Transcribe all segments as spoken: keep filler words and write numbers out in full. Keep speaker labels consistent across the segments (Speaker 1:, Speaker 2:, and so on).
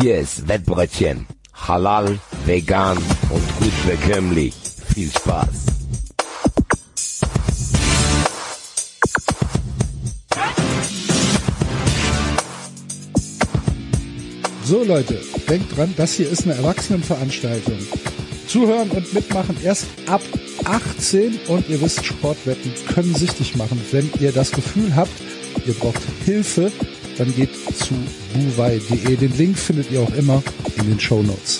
Speaker 1: Hier ist Wettbrötchen. Halal, vegan und gut bekömmlich. Viel Spaß.
Speaker 2: So Leute, denkt dran, das hier ist eine Erwachsenenveranstaltung. Zuhören und mitmachen erst ab achtzehn und ihr wisst, Sportwetten können süchtig machen. Wenn ihr das Gefühl habt, ihr braucht Hilfe, dann geht zu buwei punkt de. Den Link findet ihr auch immer in den Shownotes.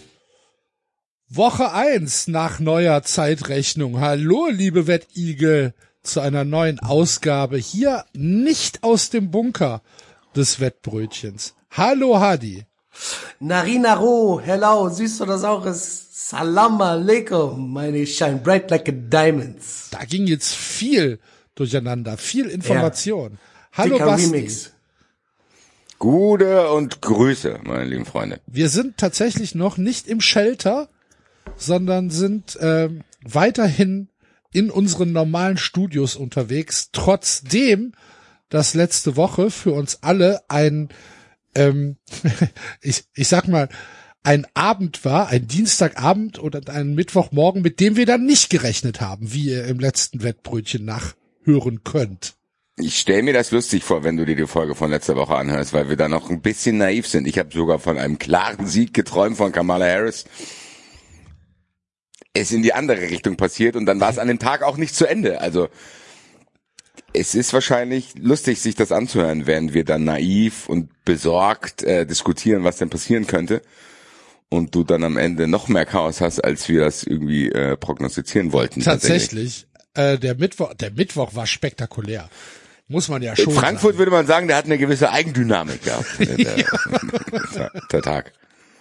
Speaker 2: Woche eins nach neuer Zeitrechnung. Hallo, liebe Wettigel, zu einer neuen Ausgabe hier nicht aus dem Bunker des Wettbrötchens. Hallo, Hadi.
Speaker 3: Narinaro, hello, süß oder saures, salam alaikum, meine shine bright like a diamonds.
Speaker 2: Da ging jetzt viel durcheinander, viel Information. Ja. Hallo,
Speaker 3: Dicker
Speaker 2: Basti.
Speaker 3: Remix.
Speaker 4: Gute und Grüße, meine lieben Freunde.
Speaker 2: Wir sind tatsächlich noch nicht im Shelter, sondern sind ähm, weiterhin in unseren normalen Studios unterwegs, trotzdem, dass letzte Woche für uns alle ein ähm, ich, ich sag mal, ein Abend war, ein Dienstagabend oder ein Mittwochmorgen, mit dem wir dann nicht gerechnet haben, wie ihr im letzten Wettbrötchen nachhören könnt.
Speaker 4: Ich stelle mir das lustig vor, wenn du dir die Folge von letzter Woche anhörst, weil wir da noch ein bisschen naiv sind. Ich habe sogar von einem klaren Sieg geträumt von Kamala Harris. Es ist in die andere Richtung passiert und dann war es an dem Tag auch nicht zu Ende. Also es ist wahrscheinlich lustig, sich das anzuhören, während wir dann naiv und besorgt äh, diskutieren, was denn passieren könnte. Und du dann am Ende noch mehr Chaos hast, als wir das irgendwie äh, prognostizieren wollten.
Speaker 2: Tatsächlich, äh, der Mittwoch, der Mittwoch war spektakulär. Muss man ja schon
Speaker 4: In Frankfurt
Speaker 2: sagen.
Speaker 4: würde man sagen, der hat eine gewisse Eigendynamik gehabt, der, der Tag.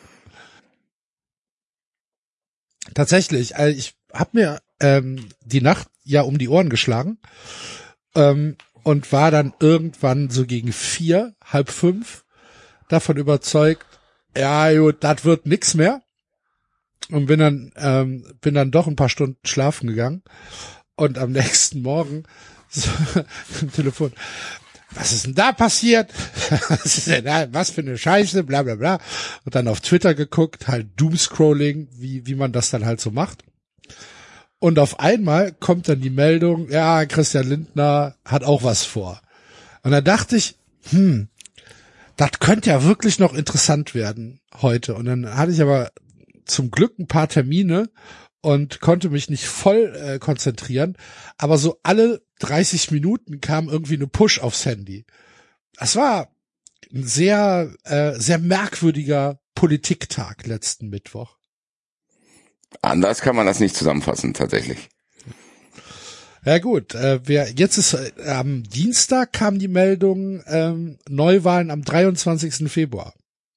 Speaker 2: Tatsächlich, also ich habe mir ähm, die Nacht ja um die Ohren geschlagen ähm, und war dann irgendwann so gegen vier, halb fünf davon überzeugt, ja gut, das wird nix mehr, und bin dann ähm, bin dann doch ein paar Stunden schlafen gegangen und am nächsten Morgen so, am Telefon, was ist denn da passiert? Was ist denn da? Was für eine Scheiße, bla bla bla. Und dann auf Twitter geguckt, halt Doomscrolling, wie wie man das dann halt so macht. Und auf einmal kommt dann die Meldung, ja, Christian Lindner hat auch was vor. Und da dachte ich, hm, das könnte ja wirklich noch interessant werden heute. Und dann hatte ich aber zum Glück ein paar Termine und konnte mich nicht voll äh, konzentrieren. Aber so alle dreißig Minuten kam irgendwie eine Push aufs Handy. Das war ein sehr, äh, sehr merkwürdiger Politiktag letzten Mittwoch.
Speaker 4: Anders kann man das nicht zusammenfassen, tatsächlich.
Speaker 2: Ja gut, äh, wir, jetzt ist äh, am Dienstag kam die Meldung, ähm, Neuwahlen am dreiundzwanzigsten Februar.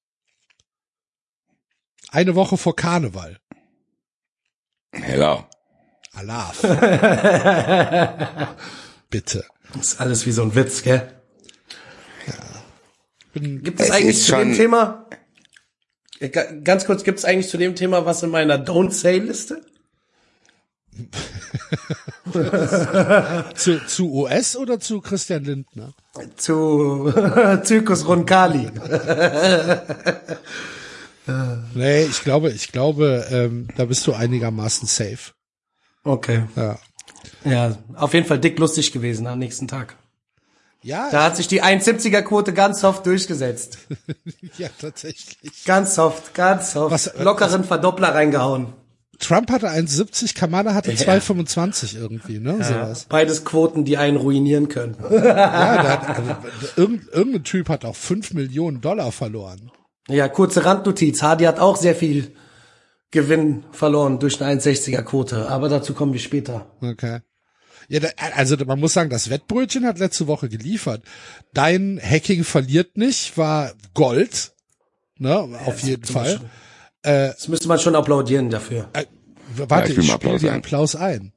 Speaker 2: Eine Woche vor Karneval.
Speaker 4: Hello.
Speaker 2: Allah. Bitte.
Speaker 3: Das ist alles wie so ein Witz, gell?
Speaker 2: Bin,
Speaker 3: Gibt es,
Speaker 4: Es
Speaker 3: eigentlich
Speaker 4: ist
Speaker 3: zu dem
Speaker 4: schon-
Speaker 3: Thema, äh, ga- ganz kurz, gibt es eigentlich zu dem Thema was in meiner Don't-Say-Liste?
Speaker 2: zu, zu U S oder zu Christian Lindner?
Speaker 3: Zu Zirkus Roncalli.
Speaker 2: Nee, ich glaube, ich glaube, ähm, da bist du einigermaßen safe.
Speaker 3: Okay.
Speaker 2: Ja.
Speaker 3: Ja, auf jeden Fall dick lustig gewesen am nächsten Tag.
Speaker 2: Ja,
Speaker 3: Da hat sich die eins Komma siebziger Quote ganz soft durchgesetzt.
Speaker 2: ja, tatsächlich.
Speaker 3: Ganz soft, ganz soft.
Speaker 2: Was-
Speaker 3: Lockeren Verdoppler reingehauen.
Speaker 2: Trump hatte eins Komma siebzig, Kamala hatte zwei Komma fünfundzwanzig irgendwie, ne,
Speaker 3: Ja,
Speaker 2: sowas.
Speaker 3: beides Quoten, die einen ruinieren können.
Speaker 2: Ja, der hat, also, irgend, irgendein Typ hat auch fünf Millionen Dollar verloren.
Speaker 3: Ja, kurze Randnotiz. Hardy hat auch sehr viel Gewinn verloren durch eine eins Komma sechziger Quote. Aber dazu kommen wir später.
Speaker 2: Okay. Ja, da, also man muss sagen, das Wettbrötchen hat letzte Woche geliefert. Dein Hacking verliert nicht, war Gold, ne, auf jeden Fall.
Speaker 3: Schon, das müsste man schon applaudieren dafür.
Speaker 2: Äh, warte,
Speaker 4: Ja, ich will
Speaker 2: ich
Speaker 4: mal
Speaker 2: spiele
Speaker 4: Applaus
Speaker 2: dir
Speaker 4: ein.
Speaker 2: Applaus ein.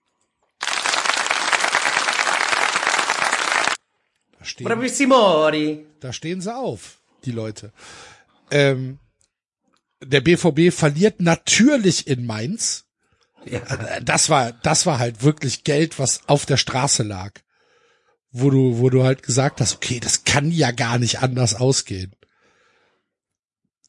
Speaker 2: Da stehen,
Speaker 3: Bravissimo.
Speaker 2: da stehen sie auf, die Leute. Ähm, der B V B verliert natürlich in Mainz.
Speaker 3: Ja.
Speaker 2: Das war, das war halt wirklich Geld, was auf der Straße lag. Wo du, wo du halt gesagt hast, okay, das kann ja gar nicht anders ausgehen.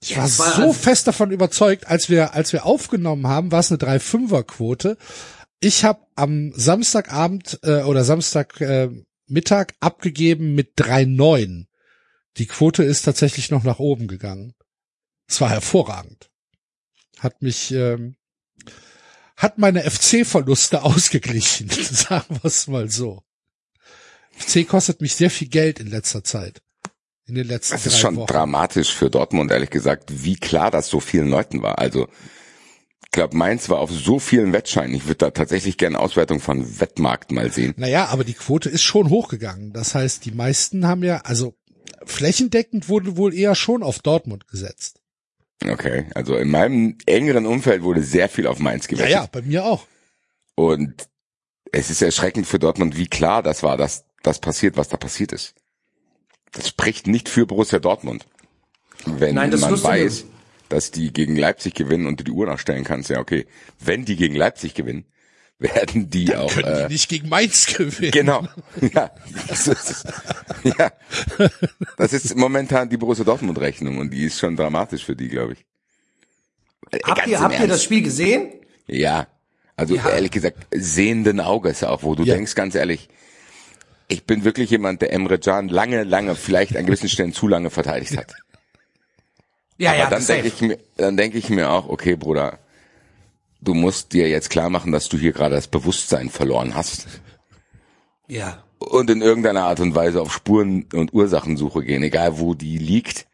Speaker 2: Ich
Speaker 3: Ja,
Speaker 2: war
Speaker 3: es war
Speaker 2: so
Speaker 3: also-
Speaker 2: fest davon überzeugt, als wir als wir aufgenommen haben, war es eine drei Fünfer Quote. Ich habe am Samstagabend äh, oder Samstag äh, Mittag abgegeben mit drei neun. Die Quote ist tatsächlich noch nach oben gegangen. Es war hervorragend. Hat mich ähm, hat meine F C-Verluste ausgeglichen, sagen wir es mal so. F C kostet mich sehr viel Geld in letzter Zeit. In den letzten
Speaker 4: Das ist
Speaker 2: drei
Speaker 4: schon
Speaker 2: Wochen.
Speaker 4: dramatisch für Dortmund, ehrlich gesagt, wie klar das so vielen Leuten war. Also, ich glaube, Mainz war auf so vielen Wettscheinen. Ich würde da tatsächlich gerne Auswertung von Wettmarkt mal sehen.
Speaker 2: Naja, aber die Quote ist schon hochgegangen. Das heißt, die meisten haben ja, also flächendeckend wurde wohl eher schon auf Dortmund gesetzt.
Speaker 4: Okay, also in meinem engeren Umfeld wurde sehr viel auf Mainz
Speaker 2: Ja,
Speaker 4: gewettet.
Speaker 2: ja, bei mir auch.
Speaker 4: Und es ist erschreckend für Dortmund, wie klar das war, dass das passiert, was da passiert ist. Das spricht nicht für Borussia Dortmund. Wenn
Speaker 3: Nein, das
Speaker 4: man
Speaker 3: Lustige-
Speaker 4: weiß, dass die gegen Leipzig gewinnen und du die Uhr nachstellen kannst, ja okay. Wenn die gegen Leipzig gewinnen, werden die auch...
Speaker 2: Können
Speaker 4: äh,
Speaker 2: die nicht gegen Mainz gewinnen.
Speaker 4: Genau. Ja. Das ist, ja. Das ist momentan die Borussia Dortmund Rechnung und die ist schon dramatisch für die, glaube ich. Äh,
Speaker 3: Habt
Speaker 4: ganz
Speaker 3: ihr,
Speaker 4: im
Speaker 3: habt ihr
Speaker 4: Ernst.
Speaker 3: das Spiel gesehen?
Speaker 4: Ja. Also
Speaker 3: Ja.
Speaker 4: ehrlich gesagt, sehenden Auges auch, wo du
Speaker 2: Ja.
Speaker 4: denkst, ganz ehrlich, ich bin wirklich jemand, der Emre Can lange, lange, vielleicht an gewissen Stellen zu lange verteidigt hat.
Speaker 3: Ja,
Speaker 4: Aber
Speaker 3: ja,
Speaker 4: dann
Speaker 3: safe.
Speaker 4: denke ich mir, dann denke ich mir auch, okay, Bruder, du musst dir jetzt klar machen, dass du hier gerade das Bewusstsein verloren hast.
Speaker 3: Ja.
Speaker 4: Und in irgendeiner Art und Weise auf Spuren- und Ursachensuche gehen, egal wo die liegt.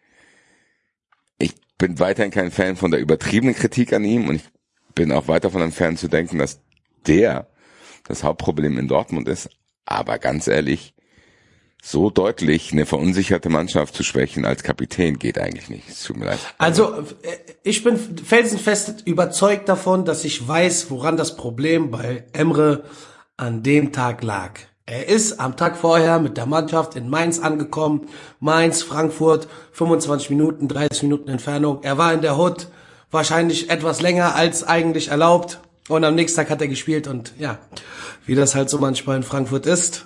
Speaker 4: Ich bin weiterhin kein Fan von der übertriebenen Kritik an ihm und ich bin auch weiter von einem Fan zu denken, dass der das Hauptproblem in Dortmund ist. Aber ganz ehrlich, so deutlich eine verunsicherte Mannschaft zu schwächen als Kapitän geht eigentlich nicht. Es tut mir leid.
Speaker 3: Also, äh, ich bin felsenfest überzeugt davon, dass ich weiß, woran das Problem bei Emre an dem Tag lag. Er ist am Tag vorher mit der Mannschaft in Mainz angekommen. Mainz, Frankfurt, fünfundzwanzig Minuten, dreißig Minuten Entfernung. Er war in der Hut, wahrscheinlich etwas länger als eigentlich erlaubt. Und am nächsten Tag hat er gespielt und ja, wie das halt so manchmal in Frankfurt ist.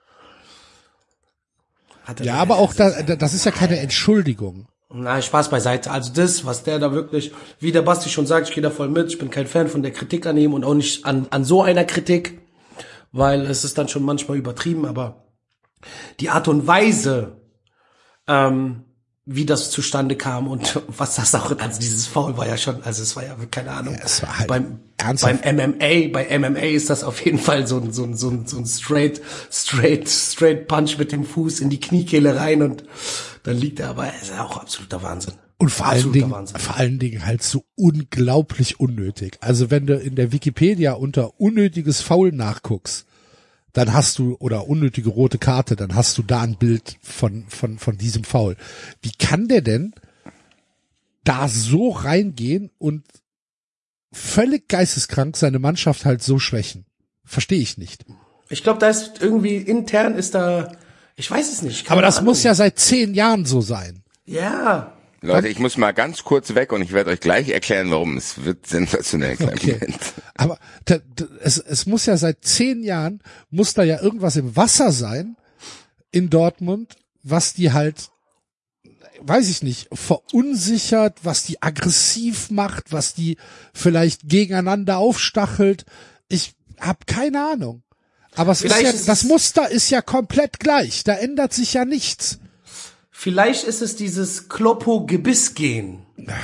Speaker 3: hat er-
Speaker 2: Ja, aber auch da, das ist ja keine Entschuldigung.
Speaker 3: Nein, Spaß beiseite. Also das, was der da wirklich, wie der Basti schon sagt, ich gehe da voll mit. Ich bin kein Fan von der Kritik an ihm und auch nicht an, an so einer Kritik, weil es ist dann schon manchmal übertrieben, aber die Art und Weise, ähm, wie das zustande kam und was das auch, also dieses Foul war ja schon, also es war ja, keine Ahnung.
Speaker 2: Ja, es war halt
Speaker 3: beim,
Speaker 2: ernsthaft.
Speaker 3: beim M M A, bei M M A ist das auf jeden Fall so ein, so ein, so ein, so ein straight, straight, straight Punch mit dem Fuß in die Kniekehle rein und dann liegt er, aber er ist ja auch absoluter Wahnsinn.
Speaker 2: Und vor allen
Speaker 3: Absoluter
Speaker 2: Dingen,
Speaker 3: Wahnsinn.
Speaker 2: vor allen Dingen halt so unglaublich unnötig. Also wenn du in der Wikipedia unter unnötiges Foul nachguckst, dann hast du, oder unnötige rote Karte, dann hast du da ein Bild von, von, von diesem Foul. Wie kann der denn da so reingehen und völlig geisteskrank seine Mannschaft halt so schwächen? Verstehe ich nicht.
Speaker 3: Ich glaube, da ist irgendwie intern ist da, ich weiß es nicht. keine
Speaker 2: Aber das
Speaker 3: Ahnung.
Speaker 2: muss ja seit zehn Jahren so sein.
Speaker 3: Ja.
Speaker 4: Leute, ich muss mal ganz kurz weg und ich werde euch gleich erklären, warum. Es wird sensationell. Kleinen
Speaker 2: Okay.
Speaker 4: Moment.
Speaker 2: Aber da, da, es, es muss ja seit zehn Jahren, muss da ja irgendwas im Wasser sein in Dortmund, was die halt, weiß ich nicht, verunsichert, was die aggressiv macht, was die vielleicht gegeneinander aufstachelt. Ich habe keine Ahnung. Aber es ist
Speaker 3: Vielleicht
Speaker 2: ja,
Speaker 3: ist
Speaker 2: das
Speaker 3: es-
Speaker 2: Muster ist ja komplett gleich. Da ändert sich ja nichts.
Speaker 3: Vielleicht ist es dieses Kloppo-Gebiss-Gehen.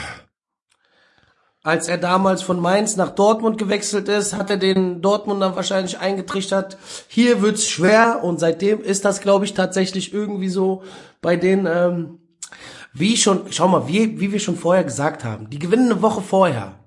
Speaker 3: Als er damals von Mainz nach Dortmund gewechselt ist, hat er den Dortmunder wahrscheinlich eingetrichtert, hier wird's schwer und seitdem ist das, glaube ich, tatsächlich irgendwie so bei den, ähm, wie schon, schau mal, wie, wie wir schon vorher gesagt haben, die gewinnen eine Woche vorher.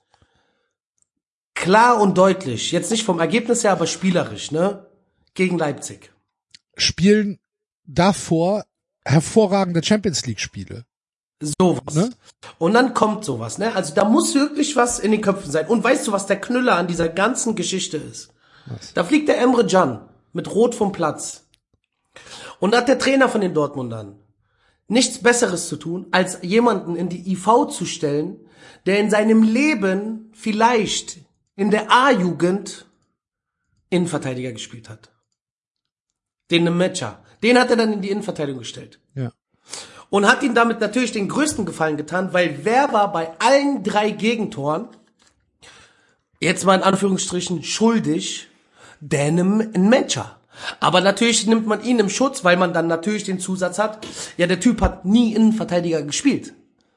Speaker 3: Klar und deutlich, jetzt nicht vom Ergebnis her, aber spielerisch, ne? Gegen Leipzig.
Speaker 2: Spielen davor hervorragende Champions League Spiele.
Speaker 3: Sowas.
Speaker 2: Ne?
Speaker 3: Und dann kommt sowas, ne? Also da muss wirklich was in den Köpfen sein. Und weißt du, was der Knüller an dieser ganzen Geschichte ist? Da fliegt der Emre Can mit Rot vom Platz. Und da hat der Trainer von den Dortmundern nichts Besseres zu tun, als jemanden in die I V zu stellen, der in seinem Leben vielleicht in der A-Jugend Innenverteidiger gespielt hat. Den Nemecha. Den hat er dann in die Innenverteidigung gestellt.
Speaker 2: Ja.
Speaker 3: Und hat ihm damit natürlich den größten Gefallen getan, weil wer war bei allen drei Gegentoren, jetzt mal in Anführungsstrichen, schuldig? Denim Nmecha. Aber natürlich nimmt man ihn im Schutz, weil man dann natürlich den Zusatz hat, ja, der Typ hat nie Innenverteidiger gespielt.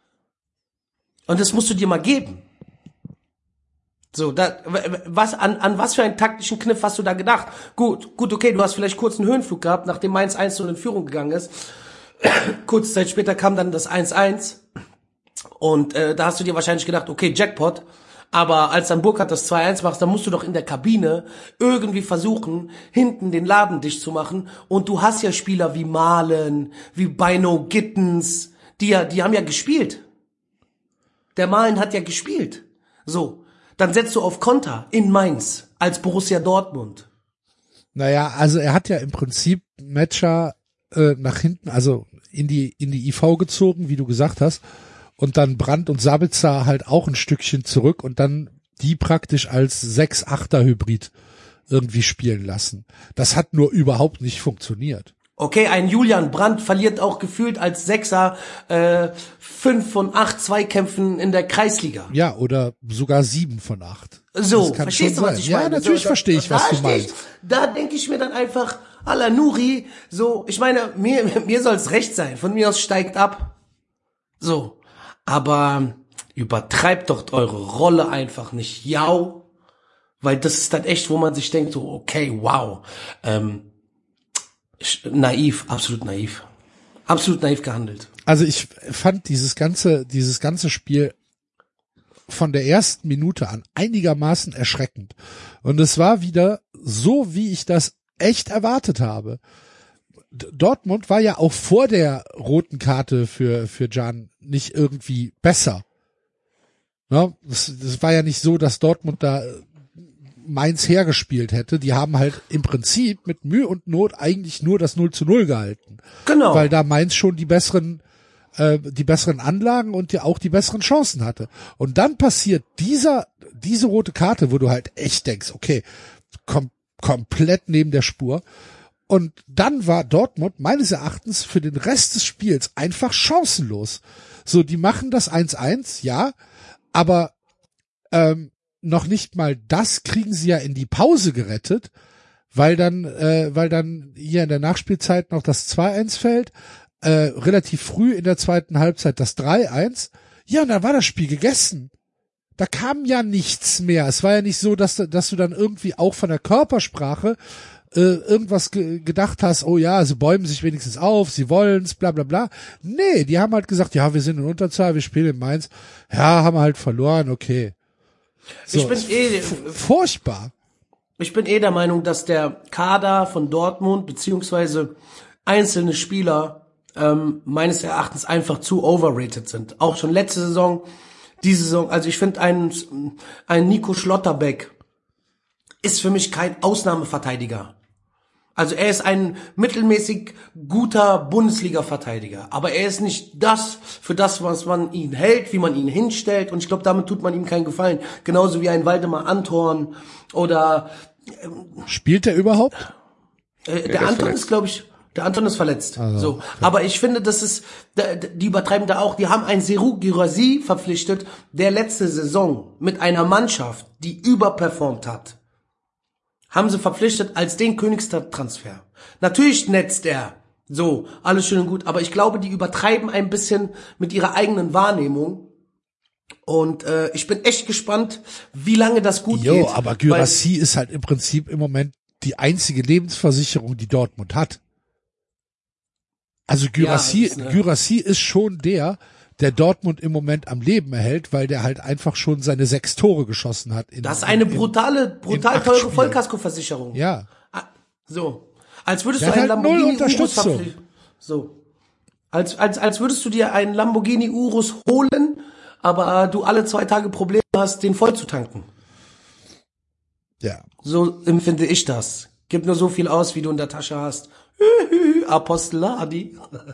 Speaker 3: Und das musst du dir mal geben. So, da, was, an, an was für einen taktischen Kniff hast du da gedacht? Gut, gut, okay, du hast vielleicht kurz einen Höhenflug gehabt, nachdem Mainz eins zu null in Führung gegangen ist. Kurze Zeit später kam dann das eins eins. Und äh, da hast du dir wahrscheinlich gedacht, okay, Jackpot. Aber als dann Burkhardt das zwei eins macht, dann musst du doch in der Kabine irgendwie versuchen, hinten den Laden dicht zu machen. Und du hast ja Spieler wie Malen, wie Bino Gittens, die ja, die haben ja gespielt. Der Malen hat ja gespielt. So, dann setzt du auf Konter in Mainz als Borussia Dortmund.
Speaker 2: Naja, also er hat ja im Prinzip Matcher äh, nach hinten, also in die in die I V gezogen, wie du gesagt hast. Und dann Brandt und Sabitzer halt auch ein Stückchen zurück und dann die praktisch als sechs Achter Hybrid irgendwie spielen lassen. Das hat nur überhaupt nicht funktioniert.
Speaker 3: Okay, ein Julian Brandt verliert auch gefühlt als Sechser äh, fünf von acht Zweikämpfen in der Kreisliga.
Speaker 2: Ja, oder sogar sieben von acht.
Speaker 3: So, verstehst du, was ich meine?
Speaker 2: Ja, natürlich
Speaker 3: so,
Speaker 2: verstehe ich, was du meinst.
Speaker 3: Ich, da denke ich mir dann einfach, Ala Nuri, so, ich meine, mir, mir soll's recht sein. Von mir aus steigt ab. So. Aber übertreibt doch eure Rolle einfach nicht, ja, weil das ist dann echt, wo man sich denkt, so, okay, wow, ähm, naiv, absolut naiv, absolut naiv gehandelt.
Speaker 2: Also ich fand dieses ganze, dieses ganze Spiel von der ersten Minute an einigermaßen erschreckend. Und es war wieder so, wie ich das echt erwartet habe. Dortmund war ja auch vor der roten Karte für für Can nicht irgendwie besser. Ja, das, das war ja nicht so, dass Dortmund da Mainz hergespielt hätte. Die haben halt im Prinzip mit Mühe und Not eigentlich nur das null zu null gehalten.
Speaker 3: Genau.
Speaker 2: Weil da Mainz schon die besseren äh, die besseren Anlagen und ja auch die besseren Chancen hatte. Und dann passiert dieser diese rote Karte, wo du halt echt denkst, okay, kom- komplett neben der Spur. Und dann war Dortmund meines Erachtens für den Rest des Spiels einfach chancenlos. So, die machen das eins eins, ja, aber ähm, noch nicht mal das kriegen sie ja in die Pause gerettet, weil dann, äh, weil dann hier in der Nachspielzeit noch das zwei eins fällt, äh, relativ früh in der zweiten Halbzeit das drei eins. Ja, und dann war das Spiel gegessen. Da kam ja nichts mehr. Es war ja nicht so, dass, dass du dann irgendwie auch von der Körpersprache Äh, irgendwas ge- gedacht hast, oh ja, sie bäumen sich wenigstens auf, sie wollen's, bla bla bla. Nee, die haben halt gesagt, ja, wir sind in Unterzahl, wir spielen in Mainz. Ja, haben wir halt verloren, okay. So,
Speaker 3: ich bin eh,
Speaker 2: f- furchtbar.
Speaker 3: Ich bin eh der Meinung, dass der Kader von Dortmund beziehungsweise einzelne Spieler ähm, meines Erachtens einfach zu overrated sind. Auch schon letzte Saison, diese Saison. Also ich finde, ein, ein Nico Schlotterbeck ist für mich kein Ausnahmeverteidiger. Also er ist ein mittelmäßig guter Bundesliga-Verteidiger, aber er ist nicht das, für das, was man ihn hält, wie man ihn hinstellt, und ich glaube, damit tut man ihm keinen Gefallen. Genauso wie ein Waldemar Anton oder ähm,
Speaker 2: Spielt er überhaupt?
Speaker 3: äh, der Anton
Speaker 4: verletzt.
Speaker 3: ist, glaube ich, der Anton ist verletzt.
Speaker 2: Also,
Speaker 3: so,
Speaker 2: okay.
Speaker 3: aber ich finde, das ist, die übertreiben da auch. Die haben einen Serhou Guirassy verpflichtet, der letzte Saison mit einer Mannschaft, die überperformt hat, haben sie verpflichtet als den Königstransfer. Natürlich netzt er, so, alles schön und gut, aber ich glaube, die übertreiben ein bisschen mit ihrer eigenen Wahrnehmung. Und äh, ich bin echt gespannt, wie lange das gut
Speaker 2: Jo,
Speaker 3: geht.
Speaker 2: aber Guirassy ist halt im Prinzip im Moment die einzige Lebensversicherung, die Dortmund hat. Also Guirassy,
Speaker 3: Ja, das ist, ne-
Speaker 2: Guirassy ist schon der, der Dortmund im Moment am Leben erhält, weil der halt einfach schon seine sechs Tore geschossen hat. In,
Speaker 3: Das ist eine
Speaker 2: in,
Speaker 3: brutale, brutal
Speaker 2: acht
Speaker 3: teure
Speaker 2: Spielen.
Speaker 3: Vollkaskoversicherung.
Speaker 2: Ja.
Speaker 3: Ah, so. Als würdest
Speaker 2: Der
Speaker 3: du
Speaker 2: hat
Speaker 3: einen
Speaker 2: halt null
Speaker 3: Lamborghini Urus
Speaker 2: Unterstützung.
Speaker 3: verpflichten. So. Als, als, als würdest du dir einen Lamborghini Urus holen, aber äh, du alle zwei Tage Probleme hast, den voll zu tanken.
Speaker 2: Ja.
Speaker 3: So empfinde ich das. Gib nur so viel aus, wie du in der Tasche hast. Apostel Adi.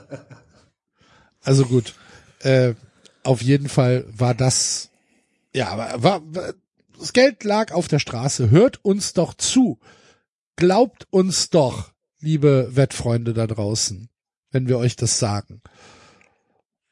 Speaker 2: Also gut. Äh, auf jeden Fall war das, ja, aber war, war, das Geld lag auf der Straße. Hört uns doch zu. Glaubt uns doch, liebe Wettfreunde da draußen, wenn wir euch das sagen.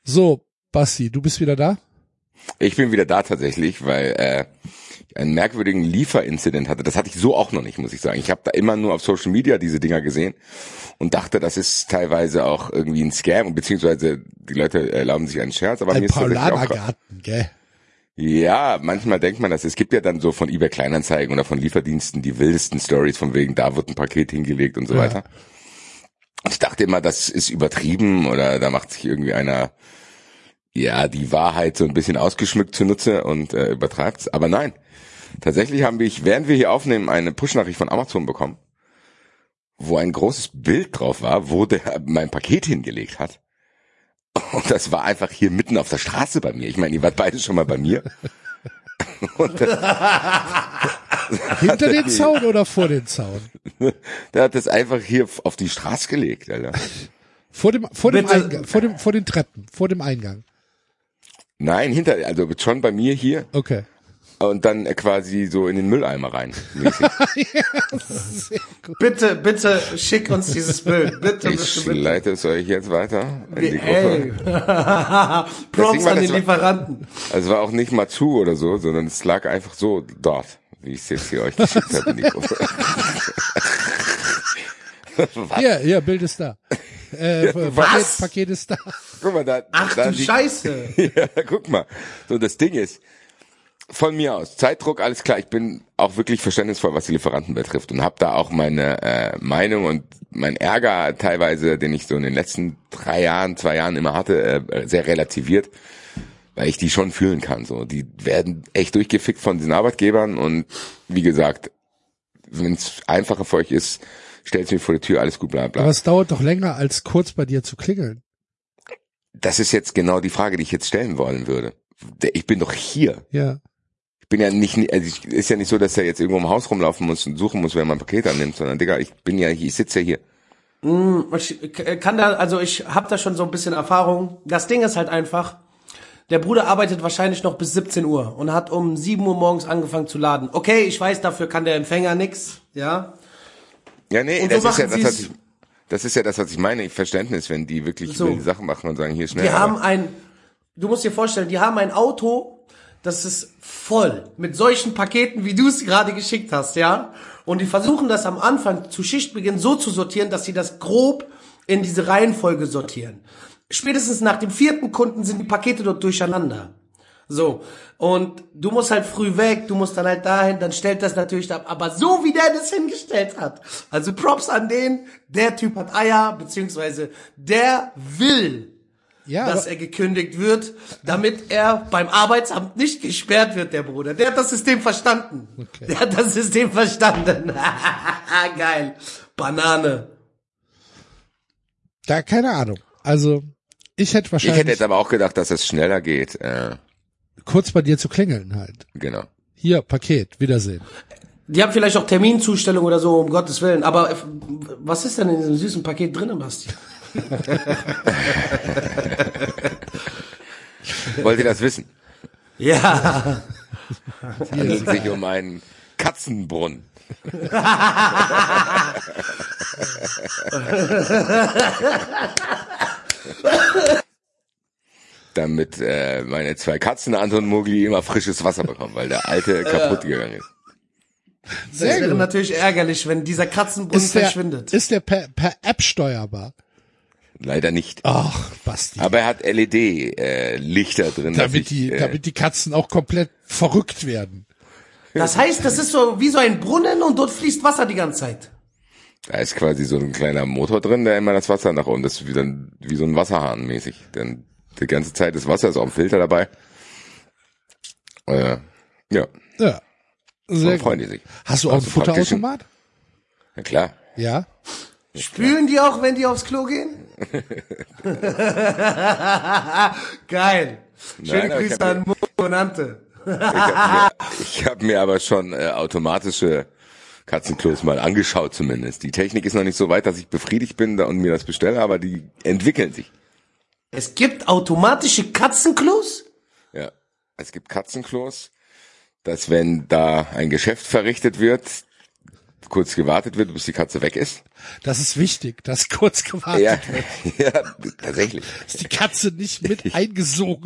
Speaker 2: So, Basti, du bist wieder da?
Speaker 4: Ich bin wieder da tatsächlich, weil äh, ich einen merkwürdigen Lieferincident hatte. Das hatte ich so auch noch nicht, muss ich sagen. Ich habe da immer nur auf Social Media diese Dinger gesehen und dachte, das ist teilweise auch irgendwie ein Scam, beziehungsweise die Leute erlauben sich einen Scherz. Aber
Speaker 2: Ein
Speaker 4: mir ist tatsächlich auch
Speaker 2: Paulanergarten, gell?
Speaker 4: Ja, manchmal denkt man das. Es gibt ja dann so von eBay Kleinanzeigen oder von Lieferdiensten die wildesten Stories von wegen, da wird ein Paket hingelegt und so
Speaker 2: Ja.
Speaker 4: weiter. Ich dachte immer, das ist übertrieben oder da macht sich irgendwie einer, ja, die Wahrheit so ein bisschen ausgeschmückt zunutze und äh, übertreibt's. Aber nein, tatsächlich haben wir, während wir hier aufnehmen, eine Push-Nachricht von Amazon bekommen, wo ein großes Bild drauf war, wo der mein Paket hingelegt hat. Und das war einfach hier mitten auf der Straße bei mir. Ich meine, ihr wart beide schon mal bei mir. Und das,
Speaker 2: Hinter den Zaun oder vor den Zaun?
Speaker 4: der hat das einfach hier auf die Straße gelegt, Alter.
Speaker 2: Vor dem, vor dem
Speaker 3: Bitte.
Speaker 2: Eingang, vor dem, vor den Treppen, vor dem Eingang.
Speaker 4: Nein, hinter, also schon bei mir hier
Speaker 2: Okay.
Speaker 4: und dann quasi so in den Mülleimer rein. mäßig.
Speaker 2: Sehr gut.
Speaker 3: Bitte, bitte, schick uns dieses Bild. Bitte,
Speaker 4: Ich
Speaker 3: bitte, bitte.
Speaker 4: leite es euch jetzt weiter in die
Speaker 3: Ey.
Speaker 4: Gruppe.
Speaker 3: Props
Speaker 4: Deswegen war
Speaker 3: an
Speaker 4: das
Speaker 3: den
Speaker 4: war-
Speaker 3: Lieferanten.
Speaker 4: Also es war auch nicht mal zu oder so, sondern es lag einfach so dort, wie ich es jetzt hier euch geschickt habe in die Gruppe.
Speaker 2: Hier, hier, Bild ist da. Äh, Paket,
Speaker 3: Was?
Speaker 2: Paket ist da.
Speaker 4: Guck mal, da,
Speaker 3: Ach
Speaker 4: da
Speaker 3: du
Speaker 4: liegt-
Speaker 3: Scheiße.
Speaker 4: Ja, guck mal. So, das Ding ist, von mir aus, Zeitdruck, alles klar, ich bin auch wirklich verständnisvoll, was die Lieferanten betrifft und habe da auch meine äh, Meinung und mein Ärger teilweise, den ich so in den letzten drei Jahren, zwei Jahren immer hatte, äh, sehr relativiert, weil ich die schon fühlen kann. So, die werden echt durchgefickt von diesen Arbeitgebern und wie gesagt, wenn es einfacher für euch ist, stellt mir vor die Tür, alles gut, bla bla.
Speaker 2: Aber es dauert doch länger, als kurz bei dir zu klingeln.
Speaker 4: Das ist jetzt genau die Frage, die ich jetzt stellen wollen würde. Ich bin doch hier.
Speaker 2: Ja.
Speaker 4: Ich bin ja nicht, also ich, ist ja nicht so, dass er jetzt irgendwo im Haus rumlaufen muss und suchen muss, wer mein Paket annimmt, sondern Digga, ich bin ja, ich sitze ja hier.
Speaker 3: Ich kann da, also ich habe da schon so ein bisschen Erfahrung. Das Ding ist halt einfach, der Bruder arbeitet wahrscheinlich noch bis siebzehn Uhr und hat um sieben Uhr morgens angefangen zu laden. Okay, ich weiß, dafür kann der Empfänger nix, ja.
Speaker 4: Ja, nee,
Speaker 3: Und
Speaker 4: das
Speaker 3: so
Speaker 4: ist ja
Speaker 3: machen
Speaker 4: das, was
Speaker 3: sie's-
Speaker 4: ich, das ist ja das, was ich meine, ich Verständnis, wenn die wirklich
Speaker 3: So.
Speaker 4: wilde Sachen machen und sagen, hier schnell.
Speaker 3: Die haben
Speaker 4: aber-
Speaker 3: ein, du musst dir vorstellen, die haben ein Auto, das ist voll mit solchen Paketen, wie du es gerade geschickt hast, ja. Und die versuchen das am Anfang zu Schichtbeginn so zu sortieren, dass sie das grob in diese Reihenfolge sortieren. Spätestens nach dem vierten Kunden sind die Pakete dort durcheinander. So. Und du musst halt früh weg, du musst dann halt dahin, dann stellt das natürlich ab. Aber so wie der das hingestellt hat. Also Props an den, der Typ hat Eier, beziehungsweise der will,
Speaker 2: Ja,
Speaker 3: dass
Speaker 2: aber,
Speaker 3: er gekündigt wird, damit er beim Arbeitsamt nicht gesperrt wird, der Bruder. Der hat das System verstanden.
Speaker 2: Okay.
Speaker 3: Der hat das System verstanden. Geil. Banane.
Speaker 2: da, keine Ahnung. Also, ich hätte
Speaker 4: Ich
Speaker 2: wahrscheinlich
Speaker 4: hätte jetzt aber auch gedacht, dass es schneller geht, äh,
Speaker 2: kurz bei dir zu klingeln halt.
Speaker 4: genau.
Speaker 2: Hier, Paket, Wiedersehen.
Speaker 3: Die haben vielleicht auch Terminzustellung oder so, um Gottes Willen. Aber äh, was ist denn in diesem süßen Paket drin, Basti?
Speaker 4: Wollt ihr das wissen?
Speaker 3: Ja.
Speaker 4: Es handelt sich um einen Katzenbrunnen. Damit äh, meine zwei Katzen, Anton und Mogli, immer frisches Wasser bekommen, weil der alte kaputt gegangen ist.
Speaker 3: Das
Speaker 2: Sehr
Speaker 3: wäre
Speaker 2: gut.
Speaker 3: natürlich ärgerlich, wenn dieser Katzenbrunnen
Speaker 2: Ist der,
Speaker 3: verschwindet.
Speaker 2: ist der per, per App steuerbar?
Speaker 4: Leider nicht.
Speaker 2: Ach, Basti.
Speaker 4: Aber er hat L E D-Lichter drin. dass
Speaker 2: damit
Speaker 4: ich,
Speaker 2: die,
Speaker 4: äh,
Speaker 2: damit die Katzen auch komplett verrückt werden.
Speaker 3: Das heißt, das ist so wie so ein Brunnen und dort fließt Wasser die ganze Zeit.
Speaker 4: Da ist quasi so ein kleiner Motor drin, der immer das Wasser nach unten, das ist wie, dann, wie so ein Wasserhahn mäßig. Denn die ganze Zeit das Wasser ist auch ein Filter dabei. Äh, ja,
Speaker 2: Ja. Sehr
Speaker 4: dann
Speaker 2: gut.
Speaker 4: freuen die sich.
Speaker 2: Hast du auch
Speaker 4: Also
Speaker 2: einen
Speaker 4: praktisch ein-
Speaker 2: Futterautomat?
Speaker 4: Ja klar.
Speaker 2: Ja.
Speaker 3: Spülen die auch, wenn die aufs Klo gehen? Geil. Schöne
Speaker 4: Nein, aber ich
Speaker 3: Grüße
Speaker 4: hab
Speaker 3: an Mo und Ante.
Speaker 4: Ich habe mir, ich hab mir aber schon äh, automatische Katzenklos mal angeschaut zumindest. Die Technik ist noch nicht so weit, dass ich befriedigt bin da und mir das bestelle, aber die entwickeln sich.
Speaker 3: Es gibt automatische Katzenklos?
Speaker 4: Ja, es gibt Katzenklos, dass wenn da ein Geschäft verrichtet wird, kurz gewartet wird, bis die Katze weg ist.
Speaker 2: Das ist wichtig, dass kurz gewartet
Speaker 4: Ja,
Speaker 2: wird.
Speaker 4: ja, tatsächlich.
Speaker 2: Ist die Katze nicht mit eingesogen.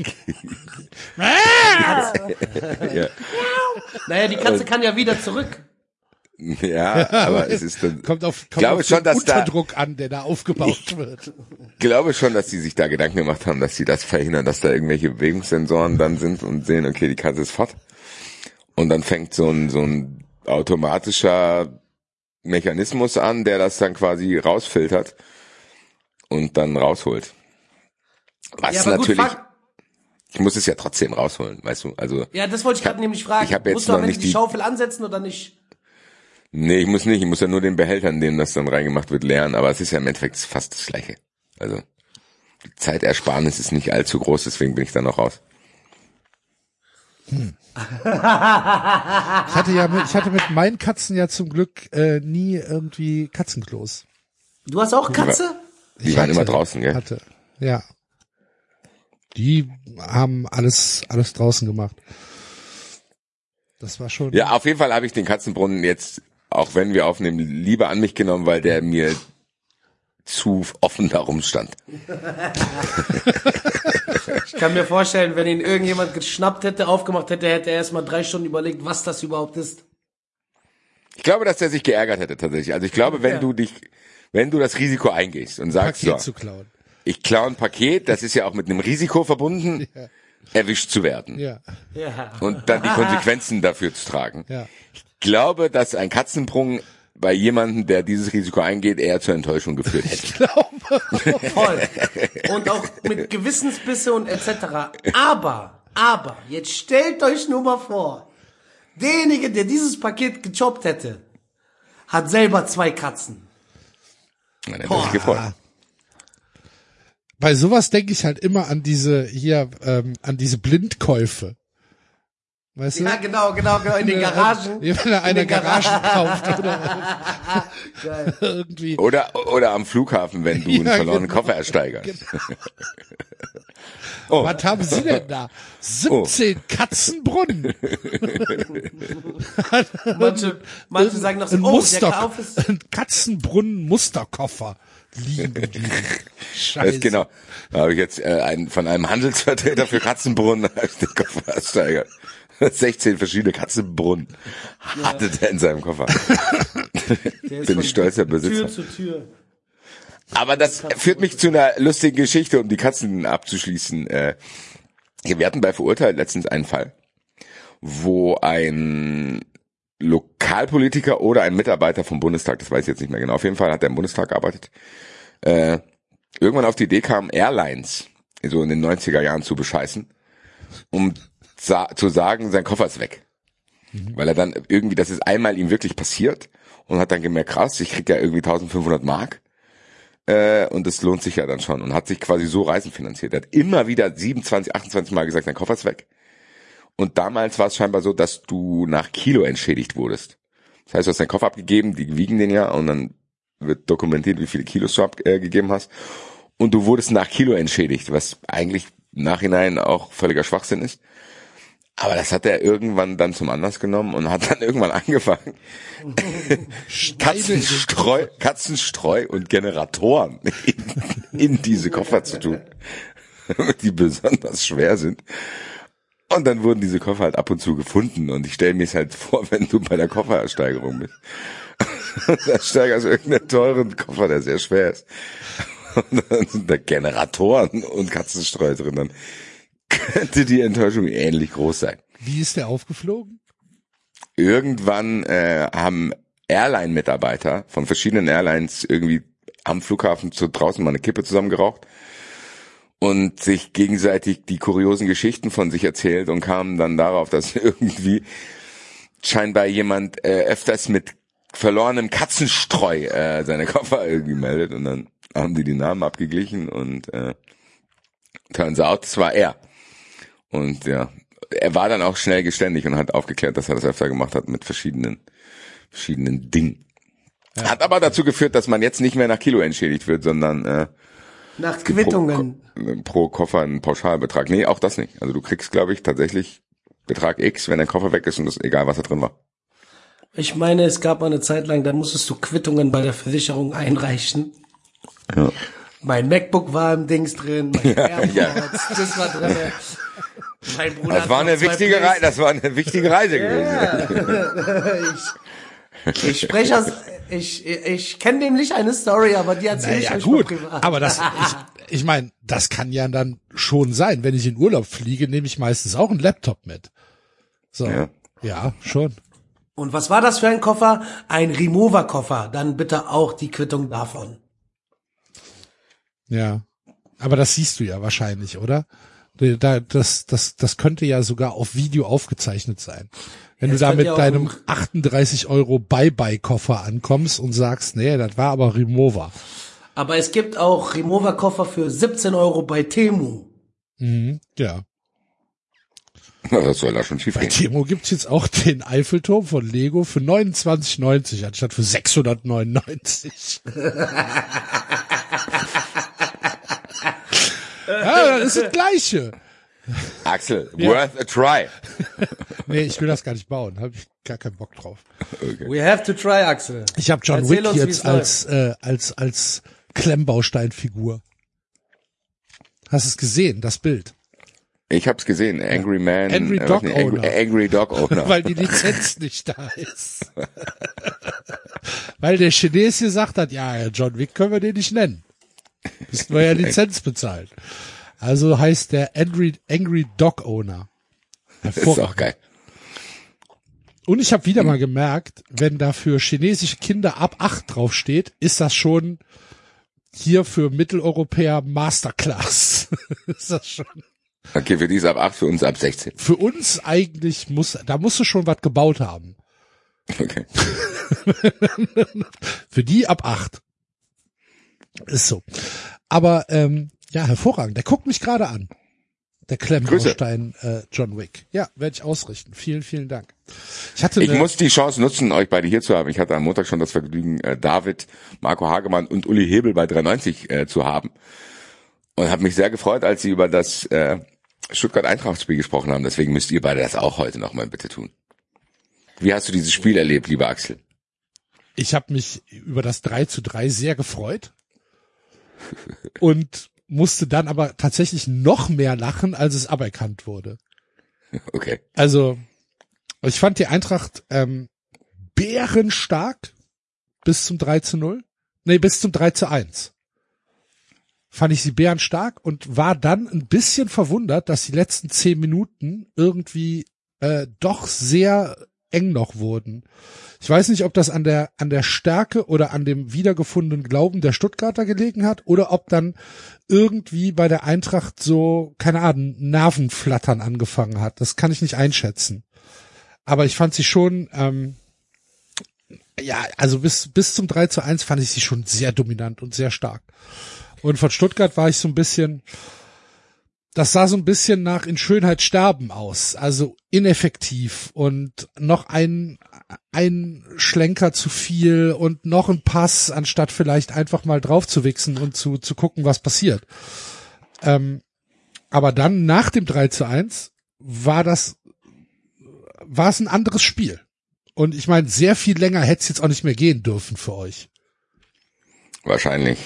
Speaker 4: Ja.
Speaker 3: Naja, die Katze kann ja wieder zurück.
Speaker 4: Ja, aber es ist dann,
Speaker 2: Kommt auf, kommt
Speaker 4: glaube
Speaker 2: auf
Speaker 4: schon,
Speaker 2: den
Speaker 4: dass da,
Speaker 2: Unterdruck an, der da aufgebaut wird.
Speaker 4: glaube schon, dass die sich da Gedanken gemacht haben, dass sie das verhindern, dass da irgendwelche Bewegungssensoren dann sind und sehen, okay, die Katze ist fort. Und dann fängt so ein, so ein automatischer Mechanismus an, der das dann quasi rausfiltert und dann rausholt. Was
Speaker 3: Ja, aber gut,
Speaker 4: natürlich,
Speaker 3: fuck.
Speaker 4: ich muss es ja trotzdem rausholen, weißt du, also.
Speaker 3: Ja, das wollte ich gerade nämlich fragen.
Speaker 4: ich hab jetzt
Speaker 3: Musst du am
Speaker 4: noch
Speaker 3: Ende
Speaker 4: nicht
Speaker 3: die
Speaker 4: die-
Speaker 3: Schaufel ansetzen oder nicht?
Speaker 4: Nee, ich muss nicht, ich muss ja nur den Behälter, in den das dann reingemacht wird, leeren, aber es ist ja im Endeffekt fast das Gleiche. Also, die Zeitersparnis ist nicht allzu groß, deswegen bin ich dann noch raus.
Speaker 2: Hm. Ich hatte ja mit, ich hatte mit meinen Katzen ja zum Glück äh, nie irgendwie Katzenklos.
Speaker 3: Du hast auch Katze?
Speaker 4: Die
Speaker 2: Ich
Speaker 4: waren
Speaker 2: hatte,
Speaker 4: immer draußen, gell?
Speaker 2: Hatte, ja. Die haben alles, alles draußen gemacht. Das war schon.
Speaker 4: Ja, auf jeden Fall habe ich den Katzenbrunnen jetzt, auch wenn wir aufnehmen, lieber an mich genommen, weil der mir zu offen darum stand.
Speaker 3: Ich kann mir vorstellen, wenn ihn irgendjemand geschnappt hätte, aufgemacht hätte, hätte er erstmal drei Stunden überlegt, was das überhaupt ist.
Speaker 4: Ich glaube, dass der sich geärgert hätte tatsächlich. Also ich glaube, wenn
Speaker 3: Ja.
Speaker 4: du dich, wenn du das Risiko eingehst und sagst,
Speaker 2: Paket
Speaker 4: so,
Speaker 2: zu klauen.
Speaker 4: ich klaue ein Paket, das ist ja auch mit einem Risiko verbunden,
Speaker 2: Ja.
Speaker 4: erwischt zu werden.
Speaker 2: Ja,
Speaker 3: Ja.
Speaker 4: Und dann die Konsequenzen dafür zu tragen.
Speaker 2: ja.
Speaker 4: Ich glaube, dass ein Katzenprung bei jemandem, der dieses Risiko eingeht, eher zur Enttäuschung geführt hätte.
Speaker 3: Voll. Und auch mit Gewissensbisse und et cetera. Aber, aber, jetzt stellt euch nur mal vor, derjenige, der dieses Paket gechoppt hätte, hat selber zwei Katzen.
Speaker 4: Dann hätte er sich gefreut.
Speaker 2: Bei sowas denke ich halt immer an diese hier, ähm, an diese Blindkäufe. Weißt
Speaker 3: Ja,
Speaker 2: du?
Speaker 3: genau, genau, genau, in den Garagen.
Speaker 2: Ja, wenn er
Speaker 3: In
Speaker 2: eine
Speaker 3: den
Speaker 2: Garagen
Speaker 3: Garagen.
Speaker 2: kauft oder
Speaker 3: Geil.
Speaker 2: irgendwie.
Speaker 4: Oder, oder am Flughafen, wenn du einen
Speaker 2: Ja,
Speaker 4: verlorenen
Speaker 2: genau.
Speaker 4: Koffer ersteigerst.
Speaker 2: Was haben Sie denn da? siebzehn Katzenbrunnen.
Speaker 3: Manche, manche sagen noch so,
Speaker 2: Ein
Speaker 3: oh,
Speaker 2: Muster,
Speaker 3: der Kauf ist,
Speaker 2: ein Katzenbrunnen-Musterkoffer liegen geblieben. Scheiße.
Speaker 4: Das genau. Da habe ich jetzt äh, einen, von einem Handelsvertreter für Katzenbrunnen den Koffer ersteigert. sechzehn verschiedene Katzenbrunnen hatte der in seinem Koffer.
Speaker 3: der ist
Speaker 4: Bin
Speaker 3: von
Speaker 4: ich stolzer
Speaker 3: Tür
Speaker 4: Besitzer.
Speaker 3: zu Tür.
Speaker 4: Aber das führt mich zu einer lustigen Geschichte, um die Katzen abzuschließen. Äh, Wir hatten bei Verurteilt letztens einen Fall, wo ein Lokalpolitiker oder ein Mitarbeiter vom Bundestag, das weiß ich jetzt nicht mehr genau, auf jeden Fall hat er im Bundestag gearbeitet, äh, irgendwann auf die Idee kam, Airlines so in den neunziger Jahren zu bescheißen, um sa- zu sagen, sein Koffer ist weg. Mhm. Weil er dann irgendwie, das ist einmal ihm wirklich passiert und hat dann gemerkt, krass, ich krieg ja irgendwie eintausendfünfhundert Mark. Äh, und das lohnt sich ja dann schon und hat sich quasi so Reisen finanziert. Er hat immer wieder siebenundzwanzig, achtundzwanzig Mal gesagt, dein Koffer ist weg. Und damals war es scheinbar so, dass du nach Kilo entschädigt wurdest. Das heißt, du hast deinen Koffer abgegeben, die wiegen den ja und dann wird dokumentiert, wie viele Kilos du abgegeben hast. Und du wurdest nach Kilo entschädigt, was eigentlich im Nachhinein auch völliger Schwachsinn ist. Aber das hat er irgendwann dann zum Anlass genommen und hat dann irgendwann angefangen, Katzenstreu, Katzenstreu und Generatoren in, in diese Koffer zu tun, die besonders schwer sind. Und dann wurden diese Koffer halt ab und zu gefunden. Und ich stelle mir es halt vor, wenn du bei der Kofferersteigerung bist. Und dann steigerst du irgendeinen teuren Koffer, der sehr schwer ist. Und dann sind da Generatoren und Katzenstreu drin. Dann könnte die Enttäuschung ähnlich groß sein.
Speaker 2: Wie ist der aufgeflogen?
Speaker 4: Irgendwann äh, haben Airline-Mitarbeiter von verschiedenen Airlines irgendwie am Flughafen zu draußen mal eine Kippe zusammengeraucht und sich gegenseitig die kuriosen Geschichten von sich erzählt und kamen dann darauf, dass irgendwie scheinbar jemand äh, öfters mit verlorenem Katzenstreu äh, seine Koffer irgendwie meldet und dann haben die die Namen abgeglichen und äh, turns out, es war er. Und ja, er war dann auch schnell geständig und hat aufgeklärt, dass er das öfter gemacht hat mit verschiedenen verschiedenen Dingen. Ja. Hat aber dazu geführt, dass man jetzt nicht mehr nach Kilo entschädigt wird, sondern äh,
Speaker 3: Nach Quittungen.
Speaker 4: Pro, pro Koffer einen Pauschalbetrag. Nee, auch das nicht. Also du kriegst, glaube ich, tatsächlich Betrag X, wenn dein Koffer weg ist und das egal, was da drin war.
Speaker 3: Ich meine, es gab mal eine Zeit lang, da musstest du Quittungen bei der Versicherung einreichen.
Speaker 4: Ja.
Speaker 3: Mein MacBook war im Dings drin, mein
Speaker 4: Ja,
Speaker 3: AirPods,
Speaker 4: ja.
Speaker 3: das war drin. Mein Bruder
Speaker 4: Das
Speaker 3: hat
Speaker 4: war
Speaker 3: noch
Speaker 4: eine
Speaker 3: zwei
Speaker 4: wichtige
Speaker 3: Plays-
Speaker 4: Reise, das war eine wichtige Reise gewesen.
Speaker 3: ich, ich spreche aus, ich, ich kenne nämlich eine Story, aber die erzähle ich
Speaker 2: Naja,
Speaker 3: euch
Speaker 2: gut,
Speaker 3: mal privat.
Speaker 2: aber das, ich, ich meine, das kann ja dann schon sein. Wenn ich in Urlaub fliege, nehme ich meistens auch einen Laptop mit. So,
Speaker 4: Ja.
Speaker 2: ja, schon.
Speaker 3: Und was war das für ein Koffer? Ein Remover-Koffer. Dann bitte auch die Quittung davon.
Speaker 2: Ja, aber das siehst du ja wahrscheinlich, oder? Da, das, das, das könnte ja sogar auf Video aufgezeichnet sein. Wenn
Speaker 3: Es
Speaker 2: du da
Speaker 3: könnte
Speaker 2: mit
Speaker 3: ja auch
Speaker 2: deinem
Speaker 3: ein-
Speaker 2: achtunddreißig Euro Bye-Bye-Koffer ankommst und sagst, nee, das war aber Remover.
Speaker 3: Aber es gibt auch Remover-Koffer für siebzehn Euro bei Temu.
Speaker 2: Mhm, ja.
Speaker 4: Na, das soll da schon schief
Speaker 2: Bei
Speaker 4: gehen.
Speaker 2: Temo gibt's jetzt auch den Eiffelturm von Lego für neunundzwanzig neunzig anstatt für sechshundertneunundneunzig. Ja, das ist das Gleiche.
Speaker 4: Axel,
Speaker 2: Ja.
Speaker 4: worth a try.
Speaker 2: Nee, ich will das gar nicht bauen. Habe ich gar keinen Bock drauf.
Speaker 3: We have to try, Axel.
Speaker 2: Ich habe John
Speaker 3: Erzähl
Speaker 2: Wick
Speaker 3: uns, wie's
Speaker 2: jetzt als, äh, als, als Klemmbausteinfigur. Hast du es gesehen, das Bild?
Speaker 4: Ich hab's gesehen, Angry Man.
Speaker 2: Angry
Speaker 4: äh,
Speaker 2: Dog
Speaker 4: was nicht,
Speaker 2: Owner.
Speaker 4: Angry, Angry Dog Owner.
Speaker 2: Weil die Lizenz nicht da ist. Weil der Chines gesagt hat, ja, John Wick können wir den nicht nennen. Müssten wir ja Lizenz bezahlen. Also heißt der Angry, Angry Dog Owner.
Speaker 4: Das ist auch geil.
Speaker 2: Und ich habe wieder mal gemerkt, wenn da für chinesische Kinder ab acht draufsteht, ist das schon hier für Mitteleuropäer Masterclass. Ist das schon.
Speaker 4: Okay, für die ist ab acht, für uns ab sechzehn.
Speaker 2: Für uns eigentlich muss, da musst du schon was gebaut haben.
Speaker 4: Okay.
Speaker 2: Für die ab acht. Ist so. Aber ähm, ja, hervorragend. Der guckt mich gerade an. Der Klemmbaustein äh, John Wick. Ja, werde ich ausrichten. Vielen, vielen Dank. Ich hatte
Speaker 4: Ich
Speaker 2: eine,
Speaker 4: muss die Chance nutzen, euch beide hier zu haben. Ich hatte am Montag schon das Vergnügen, äh, David, Marco Hagemann und Uli Hebel bei dreiundneunzig äh, zu haben. Und habe mich sehr gefreut, als sie über das äh, Stuttgart-Eintracht-Spiel gesprochen haben. Deswegen müsst ihr beide das auch heute nochmal bitte tun. Wie hast du dieses Spiel erlebt, lieber Axel?
Speaker 2: ich habe mich über das drei zu drei sehr gefreut und musste dann aber tatsächlich noch mehr lachen, als es aberkannt wurde.
Speaker 4: Okay.
Speaker 2: Also, ich fand die Eintracht ähm, bärenstark bis zum drei zu null. Nee, bis zum drei zu eins. Fand ich sie bärenstark und war dann ein bisschen verwundert, dass die letzten zehn Minuten irgendwie äh, doch sehr eng noch wurden. Ich weiß nicht, ob das an der an der Stärke oder an dem wiedergefundenen Glauben der Stuttgarter gelegen hat oder ob dann irgendwie bei der Eintracht so, keine Ahnung, Nervenflattern angefangen hat. Das kann ich nicht einschätzen. Aber ich fand sie schon, ähm, ja, also bis bis zum drei zu eins fand ich sie schon sehr dominant und sehr stark. Und von Stuttgart war ich so ein bisschen, das sah so ein bisschen nach in Schönheit sterben aus, also ineffektiv und noch ein ein Schlenker zu viel und noch ein Pass, anstatt vielleicht einfach mal drauf zu wichsen und zu zu gucken, was passiert. Ähm, aber dann nach dem drei zu eins war das war es ein anderes Spiel. Und ich meine, sehr viel länger hätte es jetzt auch nicht mehr gehen dürfen für euch.
Speaker 4: Wahrscheinlich.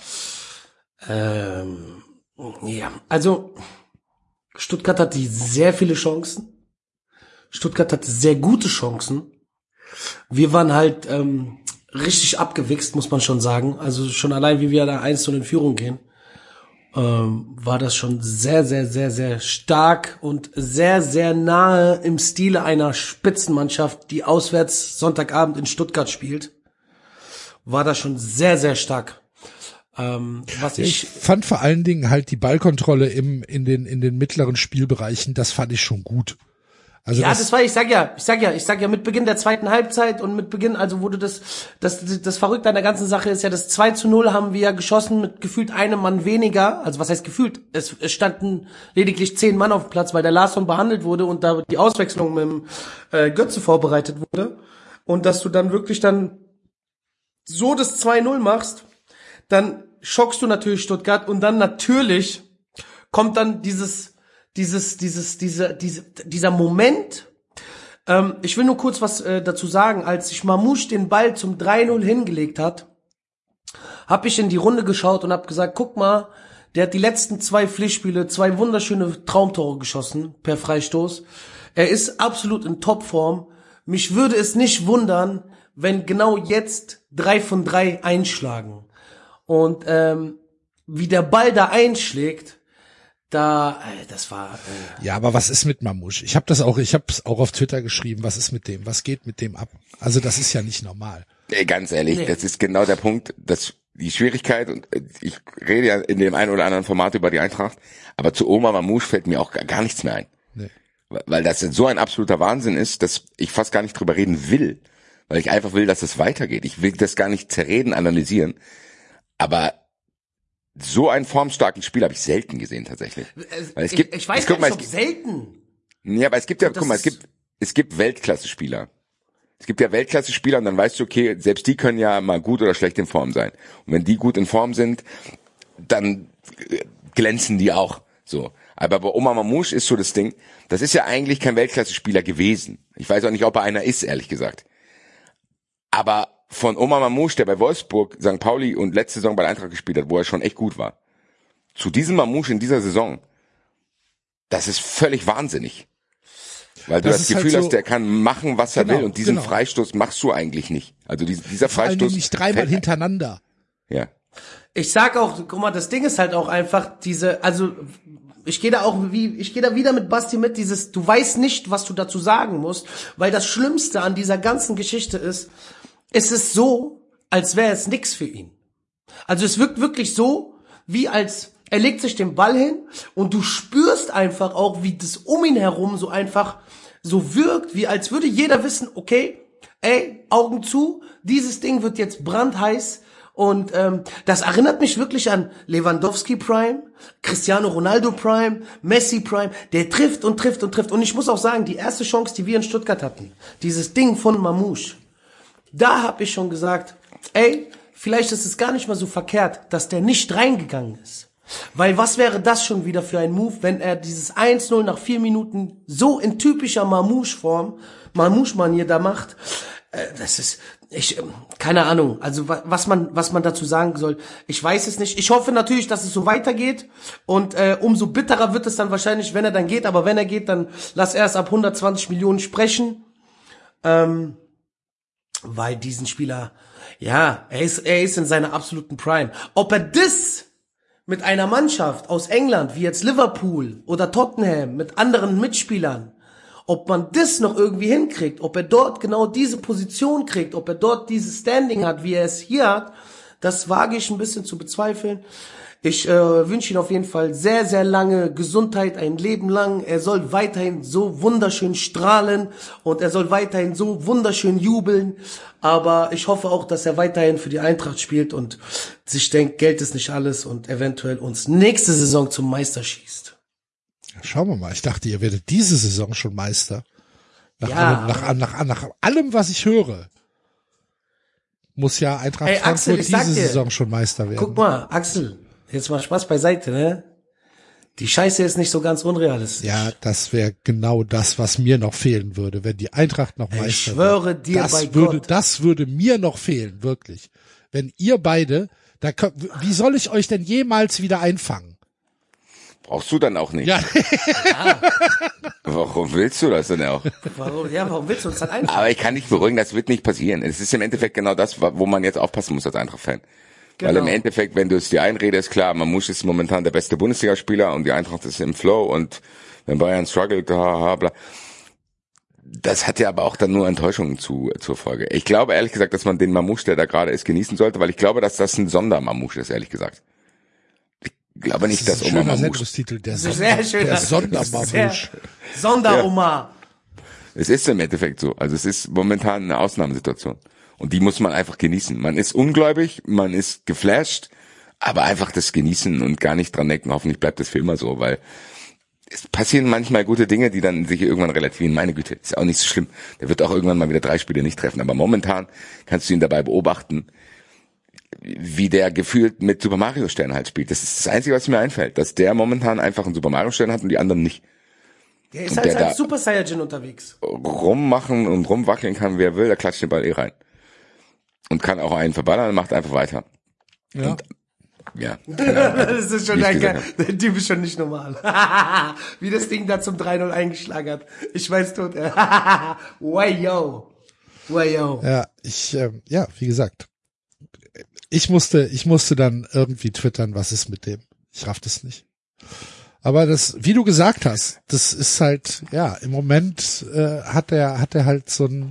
Speaker 3: Ähm, ja, also Stuttgart hatte sehr viele Chancen. Stuttgart hatte sehr gute Chancen. Wir waren halt ähm, richtig abgewichst, muss man schon sagen. Also schon allein, wie wir da eins zu null in Führung gehen, ähm, war das schon sehr, sehr, sehr, sehr stark und sehr, sehr nahe im Stile einer Spitzenmannschaft, die auswärts Sonntagabend in Stuttgart spielt. War das schon sehr, sehr stark. Ähm, was
Speaker 2: Ich
Speaker 3: ich
Speaker 2: fand vor allen Dingen halt die Ballkontrolle im in den in den mittleren Spielbereichen, das fand ich schon gut. Also
Speaker 3: ja,
Speaker 2: das,
Speaker 3: das war, ich sag ja, ich sag ja, ich sag ja, mit Beginn der zweiten Halbzeit und mit Beginn, also wurde das, das, das Verrückte an der ganzen Sache ist ja, das zwei zu null haben wir ja geschossen mit gefühlt einem Mann weniger, also was heißt gefühlt? Es, es standen lediglich zehn Mann auf dem Platz, weil der Larsson behandelt wurde und da die Auswechslung mit dem äh, Götze vorbereitet wurde und dass du dann wirklich dann so das zwei null machst, dann schockst du natürlich Stuttgart und dann natürlich kommt dann dieses dieses, dieses, diese, diese, dieser Moment, Ähm, ich will nur kurz was äh, dazu sagen. Als sich Mamouche den Ball zum drei null hingelegt hat, habe ich in die Runde geschaut und habe gesagt, guck mal, der hat die letzten zwei Pflichtspiele, zwei wunderschöne Traumtore geschossen per Freistoß. Er ist absolut in Topform. Mich würde es nicht wundern, wenn genau jetzt drei von drei einschlagen. Und ähm, wie der Ball da einschlägt, da, äh, das war. Äh
Speaker 2: Ja, aber was ist mit Mamouche? Ich habe das auch, ich habe es auch auf Twitter geschrieben. Was ist mit dem? Was geht mit dem ab? Also das ist ja nicht normal.
Speaker 4: Ey, ganz ehrlich,
Speaker 3: Nee.
Speaker 4: das ist genau der Punkt, dass die Schwierigkeit, und ich rede ja in dem einen oder anderen Format über die Eintracht, aber zu Omar Mamouche fällt mir auch gar, gar nichts mehr ein.
Speaker 2: Nee.
Speaker 4: Weil das so ein absoluter Wahnsinn ist, dass ich fast gar nicht drüber reden will, weil ich einfach will, dass es weitergeht. Ich will das gar nicht zerreden, analysieren, aber so einen formstarken Spiel habe ich selten gesehen tatsächlich. Weil es
Speaker 3: ich,
Speaker 4: gibt,
Speaker 3: ich weiß
Speaker 4: es,
Speaker 3: gar
Speaker 4: guck mal,
Speaker 3: nicht, ob
Speaker 4: es,
Speaker 3: selten.
Speaker 4: ja, aber es gibt ja,
Speaker 3: Das
Speaker 4: guck mal, es
Speaker 3: ist-
Speaker 4: gibt, es gibt Weltklasse-Spieler. Es gibt ja Weltklasse-Spieler und dann weißt du, okay, selbst die können ja mal gut oder schlecht in Form sein. Und wenn die gut in Form sind, dann äh, glänzen die auch. So. Aber bei Omar Mamouche ist so das Ding, das ist ja eigentlich kein Weltklasse-Spieler gewesen. Ich weiß auch nicht, ob er einer ist, ehrlich gesagt. Aber von Omar Mamouche, der bei Wolfsburg, Sankt Pauli und letzte Saison bei der Eintracht gespielt hat, wo er schon echt gut war, zu diesem Mamouche in dieser Saison, das ist völlig wahnsinnig. Weil du
Speaker 2: Das
Speaker 4: das,
Speaker 2: ist halt
Speaker 4: Gefühl
Speaker 2: so-
Speaker 4: hast, der kann machen, was er
Speaker 2: Genau,
Speaker 4: will, und diesen
Speaker 2: genau.
Speaker 4: Freistoß machst du eigentlich nicht. Also dies- dieser
Speaker 2: Vor allen
Speaker 4: Freistoß
Speaker 2: Dingen nicht dreimal
Speaker 4: fällt-
Speaker 2: hintereinander.
Speaker 4: Ja.
Speaker 3: Ich sag auch, guck mal, das Ding ist halt auch einfach diese, also ich gehe da auch wie, ich gehe da wieder mit Basti mit, dieses, du weißt nicht, was du dazu sagen musst, weil das Schlimmste an dieser ganzen Geschichte ist, es ist so, als wäre es nix für ihn. Also es wirkt wirklich so, wie als er legt sich den Ball hin und du spürst einfach auch, wie das um ihn herum so einfach so wirkt, wie als würde jeder wissen, okay, ey, Augen zu, dieses Ding wird jetzt brandheiß. Und ähm, das erinnert mich wirklich an Lewandowski Prime, Cristiano Ronaldo Prime, Messi Prime. Der trifft und trifft und trifft. Und ich muss auch sagen, die erste Chance, die wir in Stuttgart hatten, dieses Ding von Mamouche, da habe ich schon gesagt, ey, vielleicht ist es gar nicht mal so verkehrt, dass der nicht reingegangen ist. Weil was wäre das schon wieder für ein Move, wenn er dieses eins null nach vier Minuten so in typischer Mamouche-Form, Mamouche-Manier da macht. Äh, das ist, ich, ähm, keine Ahnung, also wa- was man was man dazu sagen soll, ich weiß es nicht. Ich hoffe natürlich, dass es so weitergeht und äh, umso bitterer wird es dann wahrscheinlich, wenn er dann geht. Aber wenn er geht, dann lass erst ab hundertzwanzig Millionen sprechen. Ähm, weil diesen Spieler, ja, er ist, er ist in seiner absoluten Prime. Ob er das mit einer Mannschaft aus England, wie jetzt Liverpool oder Tottenham, mit anderen Mitspielern, ob man das noch irgendwie hinkriegt, ob er dort genau diese Position kriegt, ob er dort dieses Standing hat, wie er es hier hat, das wage ich ein bisschen zu bezweifeln. Ich äh, wünsche ihm auf jeden Fall sehr, sehr lange Gesundheit, ein Leben lang. Er soll weiterhin so wunderschön strahlen und er soll weiterhin so wunderschön jubeln. Aber ich hoffe auch, dass er weiterhin für die Eintracht spielt und sich denkt, Geld ist nicht alles und eventuell uns nächste Saison zum Meister schießt.
Speaker 2: Schauen wir mal. Ich dachte, ihr werdet diese Saison schon Meister. Nach,
Speaker 3: Ja,
Speaker 2: allem, nach, nach, nach, nach allem, was ich höre, muss ja Eintracht
Speaker 3: Ey, Axel,
Speaker 2: Frankfurt
Speaker 3: ich sag
Speaker 2: diese
Speaker 3: dir,
Speaker 2: Saison schon Meister werden.
Speaker 3: Guck mal, Axel, jetzt mal Spaß beiseite, ne? Die Scheiße ist nicht so ganz unrealistisch.
Speaker 2: Ja, das wäre genau das, was mir noch fehlen würde, wenn die Eintracht noch Meister
Speaker 3: Ich schwöre
Speaker 2: wird.
Speaker 3: dir
Speaker 2: das
Speaker 3: bei
Speaker 2: würde,
Speaker 3: Gott.
Speaker 2: Das würde mir noch fehlen, wirklich. Wenn ihr beide, da könnt, wie soll ich euch denn jemals wieder einfangen?
Speaker 4: Brauchst du dann auch nicht.
Speaker 2: Ja,
Speaker 4: Warum willst du das denn auch?
Speaker 3: Warum, ja, warum willst du uns dann einfallen?
Speaker 4: Aber ich kann dich beruhigen, das wird nicht passieren. Es ist im Endeffekt genau das, wo man jetzt aufpassen muss als Eintracht-Fan. Weil
Speaker 3: Genau.
Speaker 4: im Endeffekt, wenn du es dir einredest, klar, Mamouche ist momentan der beste Bundesligaspieler und die Eintracht ist im Flow und wenn Bayern struggelt, haha, bla. Das hat ja aber auch dann nur Enttäuschungen zu, zur Folge. Ich glaube ehrlich gesagt, dass man den Mamouche, der da gerade ist, genießen sollte, weil ich glaube, dass das ein Sonder-Mamouche ist, ehrlich gesagt. Ich glaube nicht,
Speaker 2: das
Speaker 4: dass
Speaker 2: ist ein
Speaker 4: Oma
Speaker 2: schöner
Speaker 4: Mamouche.
Speaker 2: Sendungstitel, der,
Speaker 3: Sehr
Speaker 2: Sonder,
Speaker 3: schön.
Speaker 2: der
Speaker 3: Sehr-
Speaker 2: Sondermamouche.
Speaker 3: Sonderoma.
Speaker 4: Es ist im Endeffekt so. Also es ist momentan eine Ausnahmesituation. Und die muss man einfach genießen. Man ist ungläubig, man ist geflasht, aber einfach das genießen und gar nicht dran denken, hoffentlich bleibt das für immer so, weil es passieren manchmal gute Dinge, die dann sich irgendwann relativieren. Meine Güte, ist auch nicht so schlimm. Der wird auch irgendwann mal wieder drei Spiele nicht treffen. Aber momentan kannst du ihn dabei beobachten, wie der gefühlt mit Super Mario Stern halt spielt. Das ist das Einzige, was mir einfällt, dass der momentan einfach einen Super Mario Stern hat und die anderen nicht.
Speaker 3: Der ist
Speaker 4: Und
Speaker 3: halt
Speaker 4: der
Speaker 3: als
Speaker 4: da-
Speaker 3: Super Saiyajin unterwegs.
Speaker 4: rummachen und rumwackeln kann, wie er will, der klatscht den Ball eh rein. Und kann auch einen verballern und macht einfach weiter.
Speaker 2: Ja.
Speaker 4: Und, ja.
Speaker 3: Das ist schon
Speaker 4: Wie ich
Speaker 3: ein
Speaker 4: gesagt
Speaker 3: Der Typ ist schon nicht normal. Wie das Ding da zum drei null eingeschlagen hat. Ich weiß tot. Wayo. Wayo.
Speaker 2: Ja, ich, ähm, ja, wie gesagt. Ich musste, ich musste dann irgendwie twittern, was ist mit dem. Ich raff das nicht. Aber das, wie du gesagt hast, das ist halt, ja, im Moment äh, hat er, hat er halt so ein,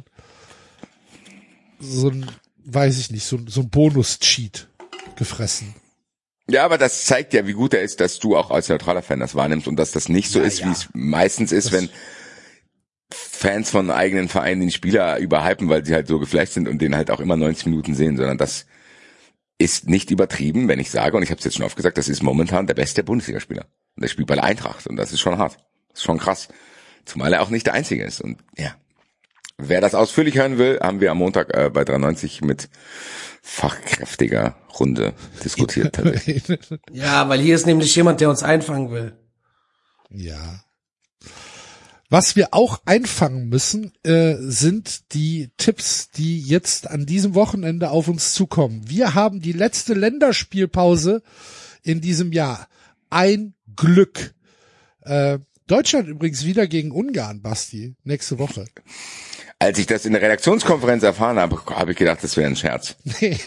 Speaker 2: so ein, weiß ich nicht, so, so ein Bonus-Cheat gefressen.
Speaker 4: Ja, aber das zeigt ja, wie gut er ist, dass du auch als neutraler Fan das wahrnimmst und dass das nicht so
Speaker 2: Ja,
Speaker 4: ist,
Speaker 2: ja.
Speaker 4: wie es meistens ist,
Speaker 2: Das-
Speaker 4: wenn Fans von eigenen Vereinen den Spieler überhypen, weil sie halt so geflasht sind und den halt auch immer neunzig Minuten sehen, sondern das ist nicht übertrieben, wenn ich sage, und ich habe es jetzt schon oft gesagt, das ist momentan der beste Bundesligaspieler. Und der spielt bei der Eintracht und das ist schon hart. Das ist schon krass. Zumal er auch nicht der Einzige ist. Und ja, wer das ausführlich hören will, haben wir am Montag äh, bei dreiundneunzig mit fachkräftiger Runde diskutiert. tatsächlich.
Speaker 3: Ja, weil hier ist nämlich jemand, der uns einfangen will.
Speaker 2: Ja. Was wir auch einfangen müssen, äh, sind die Tipps, die jetzt an diesem Wochenende auf uns zukommen. Wir haben die letzte Länderspielpause in diesem Jahr. Ein Glück. Äh, Deutschland übrigens wieder gegen Ungarn, Basti, nächste Woche.
Speaker 4: Als ich das in der Redaktionskonferenz erfahren habe, habe ich gedacht, das wäre ein Scherz.
Speaker 2: Nee.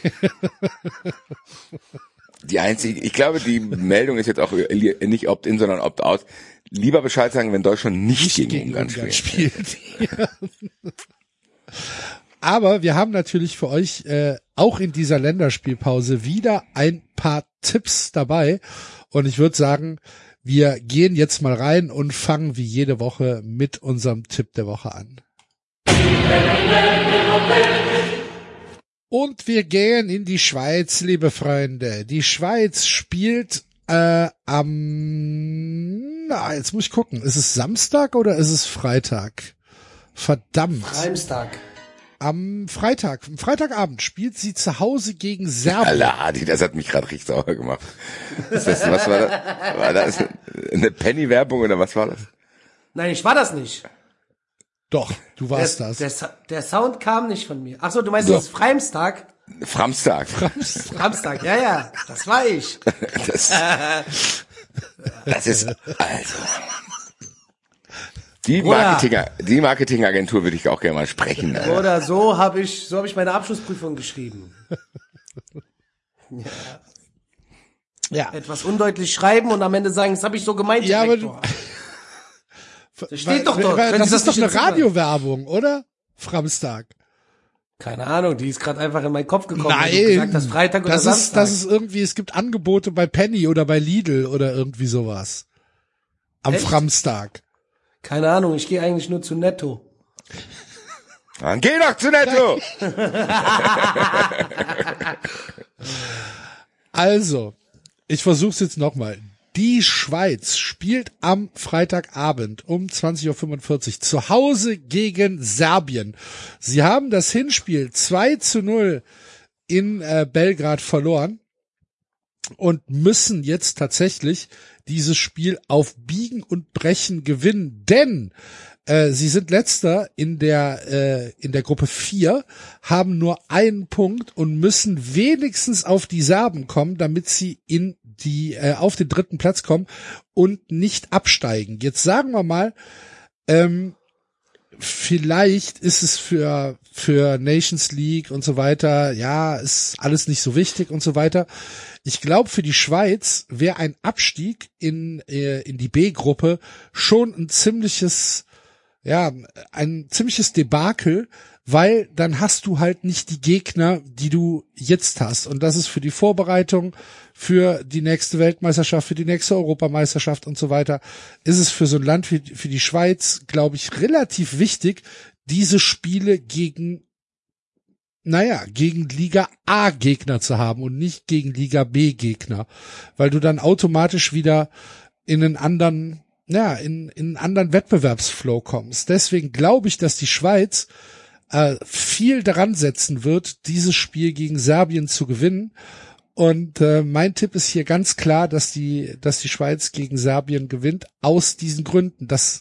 Speaker 4: Die einzige, ich glaube, die Meldung ist jetzt auch nicht opt-in, sondern opt-out. Lieber Bescheid sagen, wenn Deutschland nicht,
Speaker 2: Nicht
Speaker 4: gegen, Ungarn,
Speaker 2: Ungarn
Speaker 4: spielt.
Speaker 2: spielt. Ja. Aber wir haben natürlich für euch äh, auch in dieser Länderspielpause wieder ein paar Tipps dabei. Und ich würde sagen, wir gehen jetzt mal rein und fangen wie jede Woche mit unserem Tipp der Woche an. Und wir gehen in die Schweiz, liebe Freunde. Die Schweiz spielt äh, am, na, jetzt muss ich gucken, ist es Samstag oder ist es Freitag? Verdammt.
Speaker 3: Samstag.
Speaker 2: Am Freitag, am Freitagabend spielt sie zu Hause gegen Serbien.
Speaker 4: Alter, Adi, das hat mich gerade richtig sauer gemacht. Ist das, was war das? War das eine Penny-Werbung oder was war das?
Speaker 3: Nein, ich war das nicht.
Speaker 2: Doch, du warst
Speaker 3: der,
Speaker 2: das.
Speaker 3: Der, Sa- der Sound kam nicht von mir. Ach so, du meinst
Speaker 4: Doch.
Speaker 3: das Freimstag?
Speaker 4: Framstag.
Speaker 3: Samstag, ja, ja, das war ich.
Speaker 4: Das, das ist, also. Die
Speaker 3: Bruder.
Speaker 4: Marketing, die Marketingagentur würde ich auch gerne mal sprechen. Alter.
Speaker 3: Oder so habe ich, so habe ich meine Abschlussprüfung geschrieben.
Speaker 2: Ja,
Speaker 3: Etwas undeutlich schreiben und am Ende sagen, das habe ich so gemeint.
Speaker 2: ja, aber du,
Speaker 3: Direktor. Das steht doch
Speaker 2: weil-
Speaker 3: dort.
Speaker 2: weil-
Speaker 3: Können
Speaker 2: das
Speaker 3: Sie
Speaker 2: ist doch
Speaker 3: nicht
Speaker 2: eine
Speaker 3: hinzufügen?
Speaker 2: Radiowerbung, oder? Framstag.
Speaker 3: Keine Ahnung, die ist gerade einfach in meinen Kopf gekommen. weil
Speaker 2: Nein,
Speaker 3: du gesagt hast, Freitag oder
Speaker 2: das ist,
Speaker 3: Samstag.
Speaker 2: das ist irgendwie, es gibt Angebote bei Penny oder bei Lidl oder irgendwie sowas. Am
Speaker 3: Echt?
Speaker 2: Framstag.
Speaker 3: Keine Ahnung, ich gehe eigentlich nur zu Netto.
Speaker 4: Dann geh doch zu Netto!
Speaker 2: Also, ich versuch's jetzt nochmal. Die Schweiz spielt am Freitagabend um zwanzig Uhr fünfundvierzig zu Hause gegen Serbien. Sie haben das Hinspiel zwei zu null in äh, Belgrad verloren und müssen jetzt tatsächlich dieses Spiel auf Biegen und Brechen gewinnen, denn äh, sie sind letzter in der äh, in der Gruppe vier, haben nur einen Punkt und müssen wenigstens auf die Serben kommen, damit sie in die äh, auf den dritten Platz kommen und nicht absteigen. Jetzt sagen wir mal, ähm, vielleicht ist es für für Nations League und so weiter, ja, ist alles nicht so wichtig und so weiter. Ich glaube, für die Schweiz wäre ein Abstieg in äh, in die B-Gruppe schon ein ziemliches, ja, ein ziemliches Debakel, weil dann hast du halt nicht die Gegner, die du jetzt hast. Und das ist für die Vorbereitung, für die nächste Weltmeisterschaft, für die nächste Europameisterschaft und so weiter, ist es für so ein Land wie für die Schweiz, glaube ich, relativ wichtig, diese Spiele gegen, naja, gegen Liga A Gegner zu haben und nicht gegen Liga B Gegner, weil du dann automatisch wieder in einen anderen, ja, in, in einen anderen Wettbewerbsflow kommst. Deswegen glaube ich, dass die Schweiz äh, viel daran setzen wird, dieses Spiel gegen Serbien zu gewinnen. Und äh, mein Tipp ist hier ganz klar, dass die, dass die Schweiz gegen Serbien gewinnt, aus diesen Gründen. Das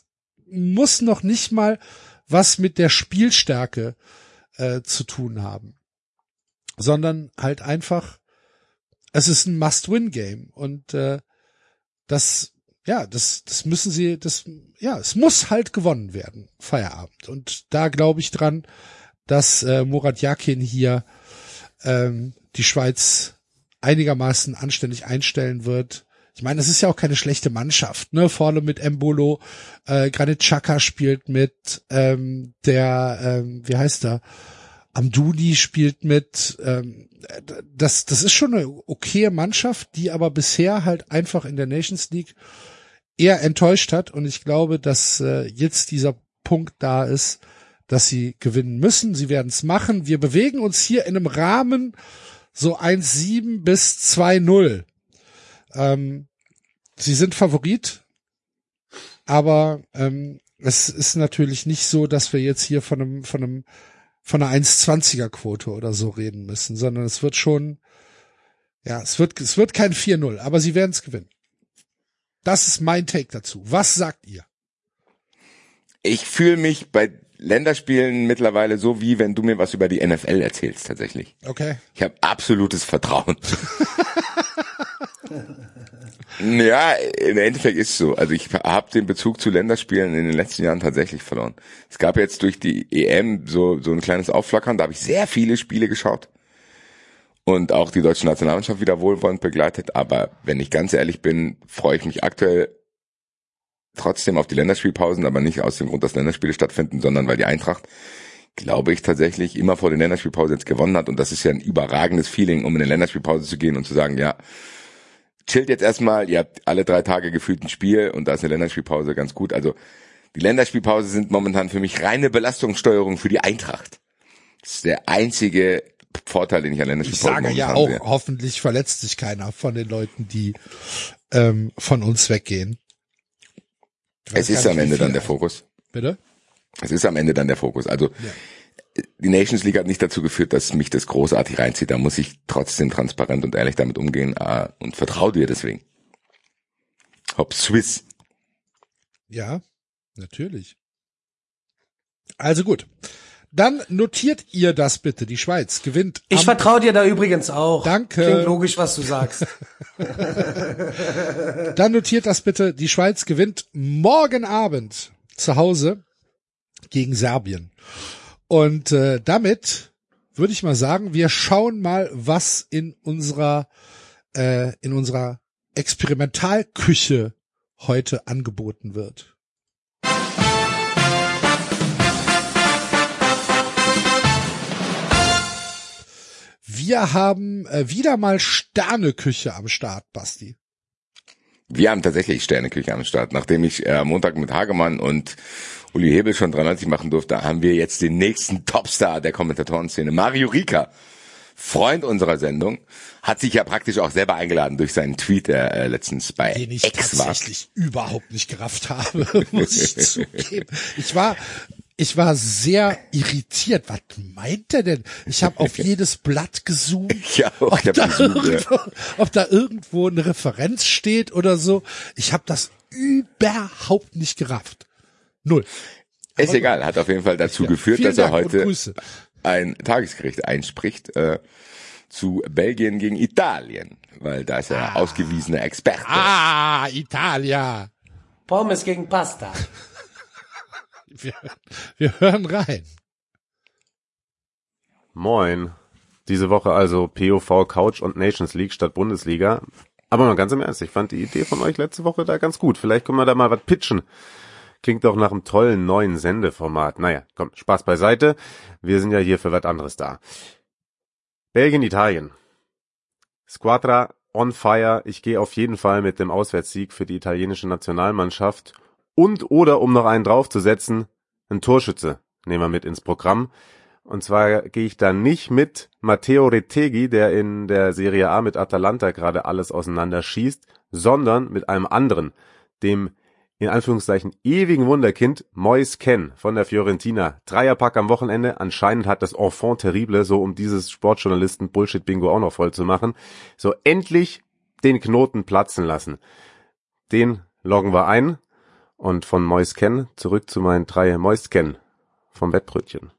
Speaker 2: muss noch nicht mal was mit der Spielstärke äh, zu tun haben, sondern halt einfach, es ist ein Must-Win-Game und äh, das, ja, das, das müssen sie, das, ja, es muss halt gewonnen werden, Feierabend. Und da glaube ich dran, dass äh, Murat Yakin hier ähm, die Schweiz einigermaßen anständig einstellen wird. Ich meine, es ist ja auch keine schlechte Mannschaft, ne? Vorne mit Embolo, äh, Granit Xhaka spielt mit, ähm, der, ähm, wie heißt er? Amdouni spielt mit. Ähm, das, das ist schon eine okaye Mannschaft, die aber bisher halt einfach in der Nations League eher enttäuscht hat. Und ich glaube, dass äh, jetzt dieser Punkt da ist, dass sie gewinnen müssen. Sie werden es machen. Wir bewegen uns hier in einem Rahmen so eins sieben bis zwei null. Ähm, sie sind Favorit, aber ähm, es ist natürlich nicht so, dass wir jetzt hier von einem von einem von einer eins zwanziger Quote oder so reden müssen, sondern es wird schon, ja, es wird es wird kein vier null, aber sie werden es gewinnen. Das ist mein Take dazu. Was sagt ihr?
Speaker 4: Ich fühle mich bei Länderspielen mittlerweile so, wie wenn du mir was über die N F L erzählst, tatsächlich.
Speaker 2: Okay.
Speaker 4: Ich habe absolutes Vertrauen. Ja, im Endeffekt ist es so. Also ich habe den Bezug zu Länderspielen in den letzten Jahren tatsächlich verloren. Es gab jetzt durch die E M so so ein kleines Aufflackern, da habe ich sehr viele Spiele geschaut und auch die deutsche Nationalmannschaft wieder wohlwollend begleitet. Aber wenn ich ganz ehrlich bin, freue ich mich aktuell trotzdem auf die Länderspielpausen, aber nicht aus dem Grund, dass Länderspiele stattfinden, sondern weil die Eintracht, glaube ich, tatsächlich immer vor der Länderspielpause jetzt gewonnen hat. Und das ist ja ein überragendes Feeling, um in eine Länderspielpause zu gehen und zu sagen, ja, chillt jetzt erstmal, ihr habt alle drei Tage gefühlt ein Spiel und da ist eine Länderspielpause ganz gut. Also die Länderspielpause sind momentan für mich reine Belastungssteuerung für die Eintracht. Das ist der einzige Vorteil, den ich an Länderspielpausen
Speaker 2: momentan sehe. Ich sage ja auch, sehe. Hoffentlich verletzt sich keiner von den Leuten, die ähm, von uns weggehen.
Speaker 4: Es ist am Ende dann der Fokus.
Speaker 2: Bitte?
Speaker 4: Es ist am Ende dann der Fokus. Also ja. Die Nations League hat nicht dazu geführt, dass mich das großartig reinzieht. Da muss ich trotzdem transparent und ehrlich damit umgehen äh, und vertraue dir deswegen. Hop Swiss.
Speaker 2: Ja, natürlich. Also gut. Dann notiert ihr das bitte. Die Schweiz gewinnt.
Speaker 3: Ich vertraue dir da übrigens auch.
Speaker 2: Danke.
Speaker 3: Klingt logisch, was du sagst.
Speaker 2: Dann notiert das bitte. Die Schweiz gewinnt morgen Abend zu Hause gegen Serbien. Und äh, damit würde ich mal sagen, wir schauen mal, was in unserer äh, in unserer Experimentalküche heute angeboten wird. Wir haben äh, wieder mal Sterneküche am Start, Basti.
Speaker 4: Wir haben tatsächlich Sterneküche am Start. Nachdem ich äh, Montag mit Hagemann und Uli Hebel schon dreiundneunzig machen durfte, haben wir jetzt den nächsten Topstar der Kommentatorenszene. Mario Rieker, Freund unserer Sendung, hat sich ja praktisch auch selber eingeladen durch seinen Tweet, der äh, letztens bei
Speaker 2: Den ich
Speaker 4: X war.
Speaker 2: tatsächlich überhaupt nicht gerafft habe, muss ich zugeben. Ich war... Ich war sehr irritiert. Was meint er denn? Ich habe auf jedes Blatt gezoomt,
Speaker 4: ja, auch,
Speaker 2: ob,
Speaker 4: ich hab
Speaker 2: da
Speaker 4: gezoomt,
Speaker 2: irgendwo,
Speaker 4: ja.
Speaker 2: ob da irgendwo eine Referenz steht oder so. Ich habe das überhaupt nicht gerafft. Null.
Speaker 4: Ist Aber egal, hat auf jeden Fall dazu ja. geführt,
Speaker 2: Vielen
Speaker 4: dass er
Speaker 2: Dank
Speaker 4: heute ein Tagesgericht einspricht äh, zu Belgien gegen Italien, weil da ist er ah. ausgewiesener Experte.
Speaker 2: Ah, Italia.
Speaker 3: Pommes gegen Pasta.
Speaker 2: Wir, wir hören rein.
Speaker 5: Moin. Diese Woche also P O V Couch und Nations League statt Bundesliga. Aber mal ganz im Ernst, ich fand die Idee von euch letzte Woche da ganz gut. Vielleicht können wir da mal was pitchen. Klingt doch nach einem tollen neuen Sendeformat. Naja, komm, Spaß beiseite. Wir sind ja hier für was anderes da. Belgien, Italien. Squadra on fire. Ich gehe auf jeden Fall mit dem Auswärtssieg für die italienische Nationalmannschaft. Und oder, um noch einen draufzusetzen, ein Torschütze nehmen wir mit ins Programm. Und zwar gehe ich da nicht mit Matteo Retegui, der in der Serie A mit Atalanta gerade alles auseinanderschießt, sondern mit einem anderen, dem in Anführungszeichen ewigen Wunderkind Moise Kean von der Fiorentina. Dreierpack am Wochenende. Anscheinend hat das Enfant terrible, so um dieses Sportjournalisten-Bullshit-Bingo auch noch voll zu machen. So endlich den Knoten platzen lassen. Den loggen wir ein. Und von Mäusken zurück zu meinen drei Mäusken vom Wettbrötchen.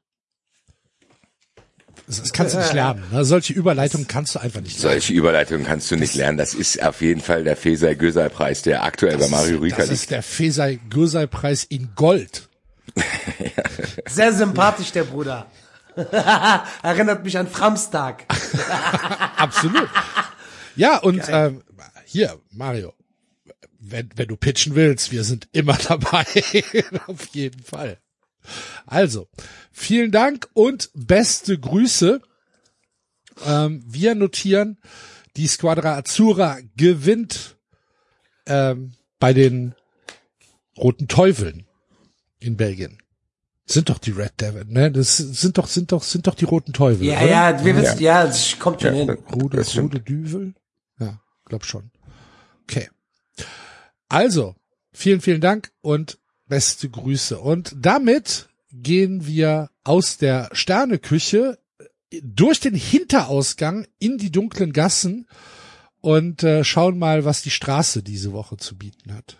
Speaker 2: Das, das kannst du nicht lernen. Ne? Solche Überleitungen kannst du einfach nicht lernen.
Speaker 4: Solche Überleitungen kannst du nicht lernen. Das ist auf jeden Fall der Fesai-Gösal-Preis, der aktuell bei Mario Rika
Speaker 2: Das
Speaker 4: liegt.
Speaker 2: ist der Fesai-Gösal-Preis in Gold.
Speaker 3: Sehr sympathisch, der Bruder. Erinnert mich an Framstag.
Speaker 2: Absolut. Ja, und ähm, hier, Mario, wenn, wenn du pitchen willst, wir sind immer dabei. Auf jeden Fall. Also, vielen Dank und beste Grüße. Ähm, wir notieren, die Squadra Azzurra gewinnt ähm, bei den Roten Teufeln in Belgien. Sind doch die Red Devil, ne? Das sind doch, sind doch, sind doch die Roten Teufel.
Speaker 3: Ja,
Speaker 2: oder?
Speaker 3: ja, wir wissen, ja, das kommt schon
Speaker 4: Ja,
Speaker 3: hin.
Speaker 2: Rude,
Speaker 4: das stimmt.
Speaker 2: Rude Düvel? Ja, glaub schon. Okay. Also, vielen, vielen Dank und beste Grüße. Und damit gehen wir aus der Sterneküche durch den Hinterausgang in die dunklen Gassen und äh, schauen mal, was die Straße diese Woche zu bieten hat.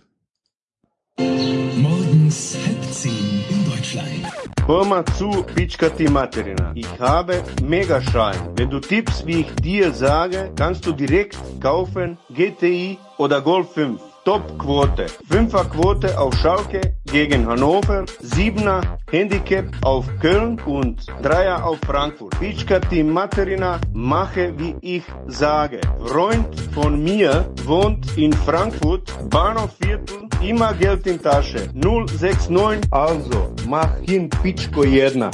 Speaker 6: Morgens halb zehn in Deutschland.
Speaker 7: Hör mal zu, Pitschkati Materina. Ich habe Megaschein. Wenn du tippst, wie ich dir sage, kannst du direkt kaufen G T I oder Golf fünf. Top-Quote. Fünfer-Quote auf Schalke gegen Hannover, Siebener Handicap auf Köln und Dreier auf Frankfurt. Pitschkati Materina, mache wie ich sage. Freund von mir wohnt in Frankfurt, Bahnhofviertel, immer Geld in Tasche. null sechs neun, also mach hin Pitschko jedna.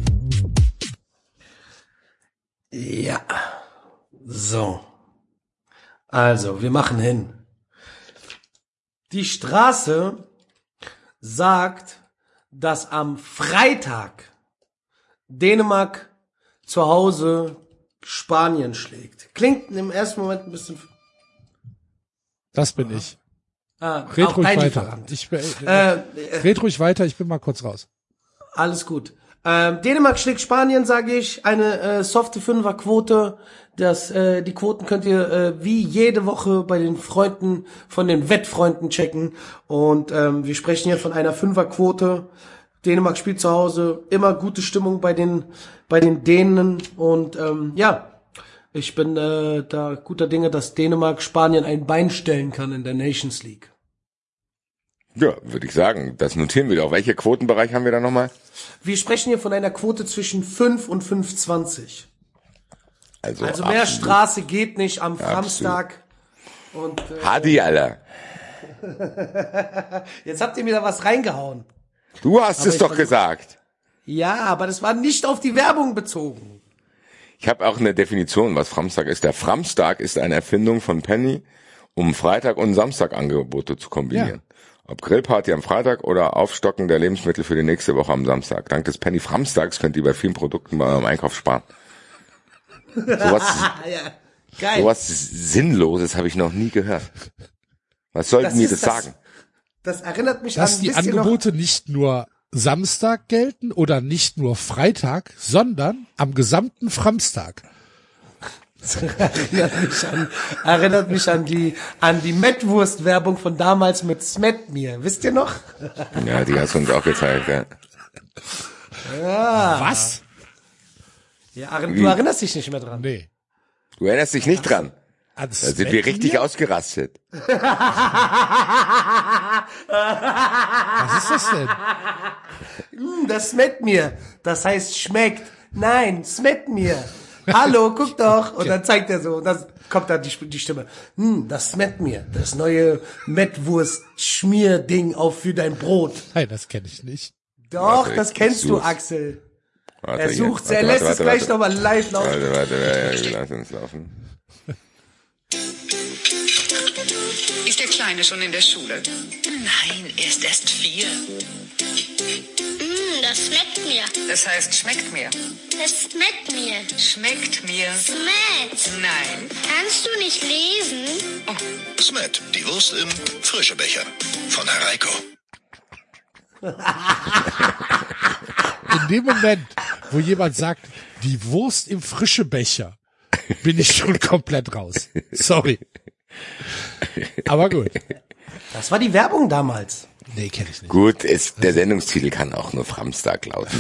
Speaker 3: Ja. So. Also, wir machen hin. Die Straße sagt, dass am Freitag Dänemark zu Hause Spanien schlägt. Klingt im ersten Moment ein bisschen...
Speaker 2: Das bin ich.
Speaker 3: Ah,
Speaker 2: Red
Speaker 3: auch
Speaker 2: ruhig
Speaker 3: dein
Speaker 2: weiter.
Speaker 3: Lieferant.
Speaker 2: Ich, äh,
Speaker 3: Äh,
Speaker 2: red ruhig weiter, ich bin mal kurz raus.
Speaker 3: Alles gut. Ähm, Dänemark schlägt Spanien, sage ich. Eine äh, softe Fünferquote. Das, äh, die Quoten könnt ihr äh, wie jede Woche bei den Freunden von den Wettfreunden checken. Und ähm, wir sprechen hier von einer Fünferquote. Dänemark spielt zu Hause. Immer gute Stimmung bei den bei den Dänen. Und ähm, ja, ich bin äh, da guter Dinge, dass Dänemark Spanien ein Bein stellen kann in der Nations League.
Speaker 4: Ja, würde ich sagen. Das notieren wir doch. Welcher Quotenbereich haben wir da nochmal?
Speaker 3: Wir sprechen hier von einer Quote zwischen fünf und fünf Komma zwanzig.
Speaker 4: Also,
Speaker 3: Also mehr
Speaker 4: absolut.
Speaker 3: Straße geht nicht am Samstag. Und äh,
Speaker 4: Hadi, Alter.
Speaker 3: jetzt habt ihr mir da was reingehauen.
Speaker 4: Du hast
Speaker 3: Aber
Speaker 4: es
Speaker 3: ich
Speaker 4: doch
Speaker 3: versuch-
Speaker 4: gesagt.
Speaker 3: Ja, aber das war nicht auf die Werbung bezogen.
Speaker 4: Ich habe auch eine Definition, was Framstag ist. Der Framstag ist eine Erfindung von Penny, um Freitag- und Samstagangebote zu kombinieren. Ob Grillparty am Freitag oder Aufstocken der Lebensmittel für die nächste Woche am Samstag. Dank des Penny Framstags könnt ihr bei vielen Produkten bei eurem Einkauf sparen. Sowas,
Speaker 3: Ja, geil.
Speaker 4: sowas Sinnloses habe ich noch nie gehört. Was sollten
Speaker 3: Das
Speaker 4: die
Speaker 3: ist
Speaker 4: das
Speaker 3: das-
Speaker 4: sagen?
Speaker 3: Das erinnert mich
Speaker 2: Dass
Speaker 3: an,
Speaker 2: die
Speaker 3: wisst ihr noch-
Speaker 2: Angebote nicht nur Samstag gelten oder nicht nur Freitag, sondern am gesamten Framstag.
Speaker 3: erinnert mich an, erinnert mich an die, an die Mettwurst-Werbung von damals mit Smetmir. Wisst ihr noch?
Speaker 4: Ja, die hast du uns auch gezeigt. Ja.
Speaker 2: Was?
Speaker 3: Ja, Aaron, du erinnerst dich nicht mehr dran.
Speaker 2: Nee.
Speaker 4: Du erinnerst dich nicht dran. Da sind wir richtig ausgerastet.
Speaker 2: Was ist das denn?
Speaker 3: Hm, das Smetmir. Das heißt schmeckt. Nein, Smetmir. Hallo, guck doch. Und dann zeigt er so. Und dann kommt da die, die Stimme. Hm, das Smetmir. Das neue Mettwurst-Schmierding auf für dein Brot.
Speaker 2: Nein, das kenne ich nicht.
Speaker 3: Doch,
Speaker 4: Warte,
Speaker 3: das
Speaker 4: ich
Speaker 3: kennst du,
Speaker 4: such's.
Speaker 3: Axel.
Speaker 4: Warte,
Speaker 3: Er
Speaker 4: hier.
Speaker 3: sucht,
Speaker 4: Warte,
Speaker 3: er lässt
Speaker 4: warte,
Speaker 3: es
Speaker 4: warte,
Speaker 3: gleich
Speaker 4: warte.
Speaker 3: nochmal live laufen.
Speaker 4: Warte, warte, warte, lass uns laufen.
Speaker 8: Ist der Kleine schon in der Schule? Nein, er ist erst vier.
Speaker 9: Mm, das schmeckt mir.
Speaker 8: Das heißt, schmeckt mir.
Speaker 9: Das schmeckt mir.
Speaker 8: Schmeckt mir.
Speaker 9: Schmeckt.
Speaker 8: Nein.
Speaker 9: Kannst du nicht lesen?
Speaker 6: Smet, die Wurst im Frischebecher. Von Herr Reiko.
Speaker 2: In dem Moment, wo jemand sagt, die Wurst im Frischebecher, bin ich schon komplett raus. Sorry. Aber gut.
Speaker 3: Das war die Werbung damals.
Speaker 2: Nee, kenne ich nicht.
Speaker 4: Gut, ist, der Sendungstitel kann auch nur Framstag lauten.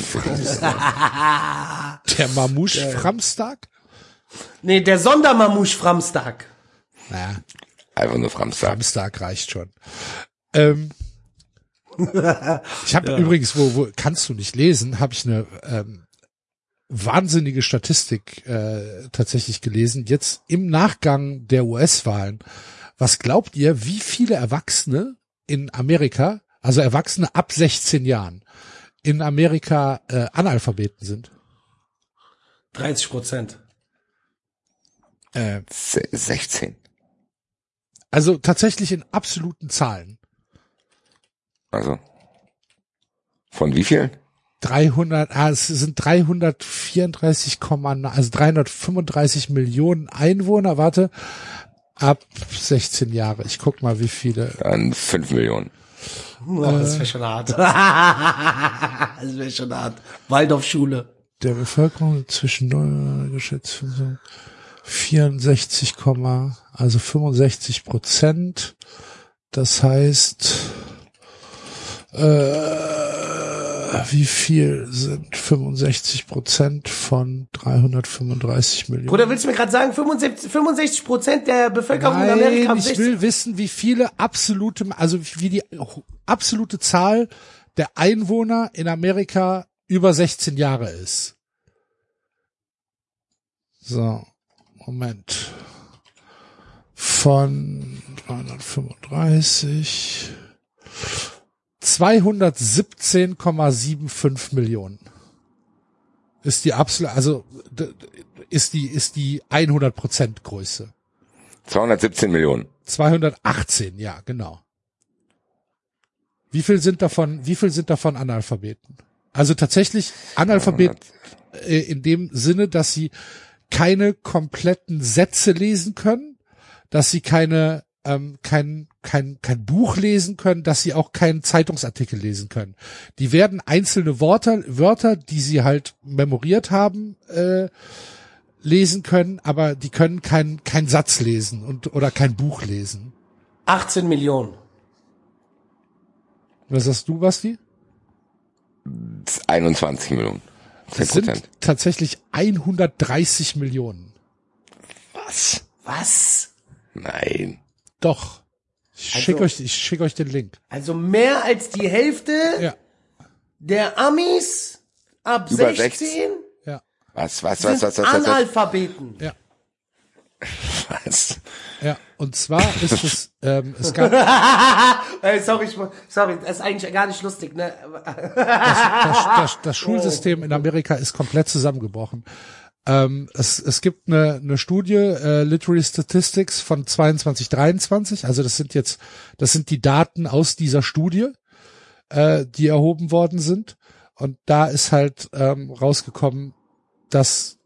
Speaker 2: Der Mamouche Framstag?
Speaker 3: Nee, der Sondermamusch Framstag.
Speaker 2: Naja,
Speaker 4: Einfach nur Framstag.
Speaker 2: Framstag reicht schon. Ähm, ich habe ja. übrigens, wo, wo kannst du nicht lesen, habe ich eine ähm, wahnsinnige Statistik äh, tatsächlich gelesen. Jetzt im Nachgang der U S-Wahlen. Was glaubt ihr, wie viele Erwachsene in Amerika, also Erwachsene ab sechzehn Jahren, in Amerika äh, Analphabeten sind?
Speaker 3: dreißig Prozent.
Speaker 2: Äh,
Speaker 4: sechzehn.
Speaker 2: Also tatsächlich in absoluten Zahlen.
Speaker 4: Also von wie vielen?
Speaker 2: dreihundert, ah, es sind dreihundertvierunddreißig, also dreihundertfünfunddreißig Millionen Einwohner, warte, ab sechzehn Jahre. Ich guck mal, wie viele.
Speaker 4: Dann fünf Millionen.
Speaker 3: Oh, das wäre schon hart. Das wäre schon hart. Waldorfschule.
Speaker 2: Der Bevölkerung zwischen neun, geschätzt vierundsechzig, also fünfundsechzig Prozent. Das heißt, äh, wie viel sind fünfundsechzig Prozent von dreihundertfünfunddreißig Millionen?
Speaker 3: Bruder, willst du mir gerade sagen, fünfundsechzig Prozent der Bevölkerung
Speaker 2: Nein,
Speaker 3: in Amerika haben
Speaker 2: ich will wissen, wie viele absolute, also wie die absolute Zahl der Einwohner in Amerika über sechzehn Jahre ist. So, Moment. Von dreihundertfünfunddreißig zweihundertsiebzehn Komma fünfundsiebzig Millionen. Ist die absolute, also ist die ist die hundert Prozent Größe.
Speaker 4: zweihundertsiebzehn Millionen.
Speaker 2: zweihundertachtzehn, ja, genau. Wie viel sind davon, wie viel sind davon Analphabeten? Also tatsächlich Analphabet äh, in dem Sinne, dass sie keine kompletten Sätze lesen können, dass sie keine ähm, kein kein kein Buch lesen können, dass sie auch keinen Zeitungsartikel lesen können. Die werden einzelne Wörter Wörter, die sie halt memoriert haben, äh, lesen können, aber die können kein kein Satz lesen und oder kein Buch lesen.
Speaker 3: achtzehn Millionen.
Speaker 2: Was sagst du, Basti?
Speaker 4: einundzwanzig Millionen.
Speaker 2: Das sind tatsächlich hundertdreißig Millionen.
Speaker 4: Was?
Speaker 3: Was?
Speaker 4: Nein.
Speaker 2: Doch. Ich
Speaker 3: Also-
Speaker 2: schicke euch, ich schicke euch den Link.
Speaker 3: Also mehr als die Hälfte
Speaker 2: Ja.
Speaker 3: der Amis ab
Speaker 4: Über
Speaker 3: sechzehn
Speaker 2: Ja.
Speaker 4: Was, was, was,
Speaker 3: sind
Speaker 4: was, was, was, was?
Speaker 3: Analphabeten.
Speaker 2: Ja.
Speaker 4: was?
Speaker 2: Ja. Und zwar ist es, ähm, es gab,
Speaker 3: Ey, sorry, ich, sorry, das ist eigentlich gar nicht lustig, ne?
Speaker 2: das, das, das Schulsystem in Amerika ist komplett zusammengebrochen. Ähm, es, es gibt eine, eine Studie, äh, Literary Statistics von zweiundzwanzig dreiundzwanzig, also das sind jetzt, das sind die Daten aus dieser Studie, äh, die erhoben worden sind. Und da ist halt ähm, rausgekommen, dass,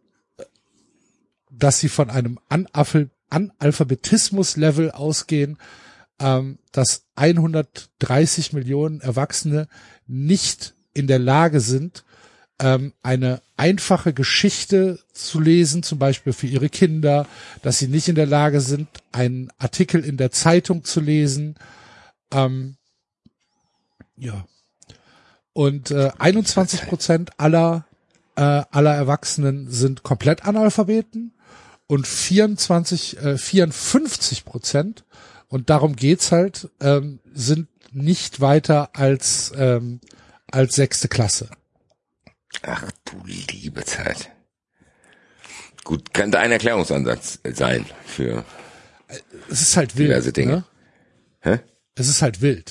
Speaker 2: dass sie von einem Analph- Analphabetismus-Level ausgehen, ähm, dass hundertdreißig Millionen Erwachsene nicht in der Lage sind, ähm, eine einfache Geschichte zu lesen, zum Beispiel für ihre Kinder, dass sie nicht in der Lage sind, einen Artikel in der Zeitung zu lesen. Ähm, ja. Und äh, einundzwanzig Prozent aller äh, aller Erwachsenen sind komplett Analphabeten und vierundzwanzig, äh, vierundfünfzig Prozent, und darum geht's halt, ähm, sind nicht weiter als ähm, als sechste Klasse.
Speaker 4: Ach du liebe Zeit. Gut, könnte ein Erklärungsansatz sein für
Speaker 2: Es ist halt wild.
Speaker 4: diverse Dinge.
Speaker 2: Ne?
Speaker 4: Hä?
Speaker 2: Es ist halt wild.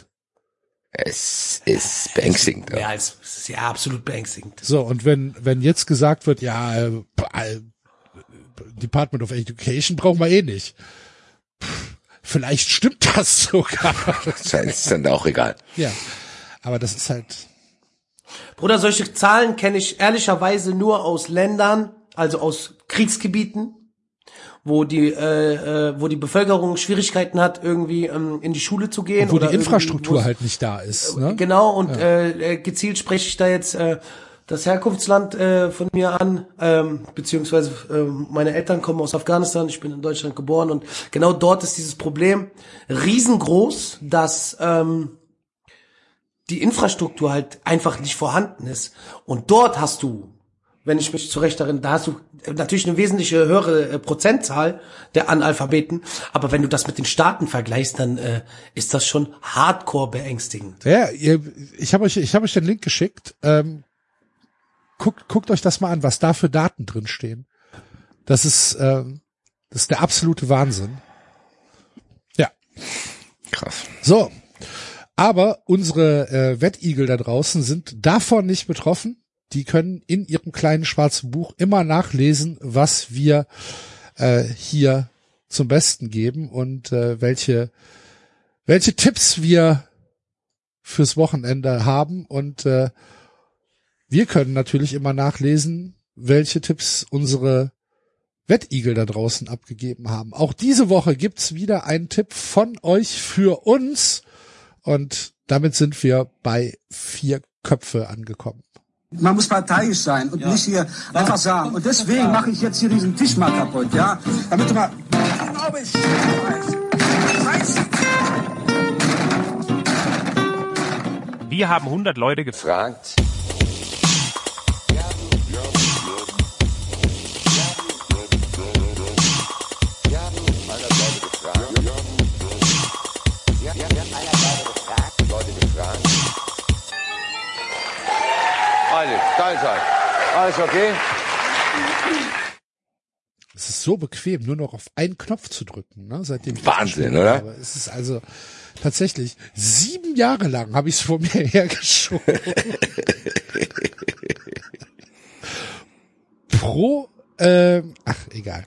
Speaker 4: Es ist beängstigend.
Speaker 3: Ja, es ist ja absolut beängstigend.
Speaker 2: So, und wenn wenn jetzt gesagt wird, ja, äh, äh, Department of Education brauchen wir eh nicht. Pff, vielleicht stimmt das sogar.
Speaker 4: Das ist dann auch egal.
Speaker 2: Ja, aber das ist halt...
Speaker 3: Bruder, solche Zahlen kenne ich ehrlicherweise nur aus Ländern, also aus Kriegsgebieten, wo die äh, äh, wo die Bevölkerung Schwierigkeiten hat, irgendwie ähm, in die Schule zu gehen.
Speaker 2: Wo
Speaker 3: oder
Speaker 2: die Infrastruktur
Speaker 3: irgendwie,
Speaker 2: halt nicht da ist. Ne?
Speaker 3: Genau, und
Speaker 2: Ja.
Speaker 3: äh, äh, gezielt spreche ich da jetzt äh, das Herkunftsland äh, von mir an, ähm, beziehungsweise äh, meine Eltern kommen aus Afghanistan, ich bin in Deutschland geboren, und genau dort ist dieses Problem riesengroß, dass ähm, die Infrastruktur halt einfach nicht vorhanden ist. Und dort hast du, wenn ich mich zurecht erinnere, da hast du natürlich eine wesentlich höhere äh, Prozentzahl der Analphabeten, aber wenn du das mit den Staaten vergleichst, dann äh, ist das schon hardcore beängstigend.
Speaker 2: Ja, ihr, ich habe euch, ich habe euch den Link geschickt. Ähm, guckt, guckt euch das mal an, was da für Daten drin stehen. Das ist, ähm, das ist der absolute Wahnsinn. Ja,
Speaker 4: krass.
Speaker 2: So, aber unsere äh, Wettigel da draußen sind davon nicht betroffen. Die können in ihrem kleinen schwarzen Buch immer nachlesen, was wir äh, hier zum Besten geben und äh, welche welche Tipps wir fürs Wochenende haben. Und äh, wir können natürlich immer nachlesen, welche Tipps unsere Wettigel da draußen abgegeben haben. Auch diese Woche gibt's wieder einen Tipp von euch für uns. Und damit sind wir bei vier Köpfe angekommen.
Speaker 10: Man muss parteiisch sein und ja. nicht hier einfach sagen. Und deswegen mache ich jetzt hier diesen Tisch mal kaputt, ja? Damit du mal...
Speaker 11: Wir haben hundert Leute gefragt.
Speaker 12: Alles, geil sein. Alles okay?
Speaker 2: Es ist so bequem, nur noch auf einen Knopf zu drücken, ne? Seitdem ich
Speaker 4: Wahnsinn, oder?
Speaker 2: Habe. Es ist also tatsächlich sieben Jahre lang habe ich es vor mir hergeschoben. Pro, ähm, ach egal.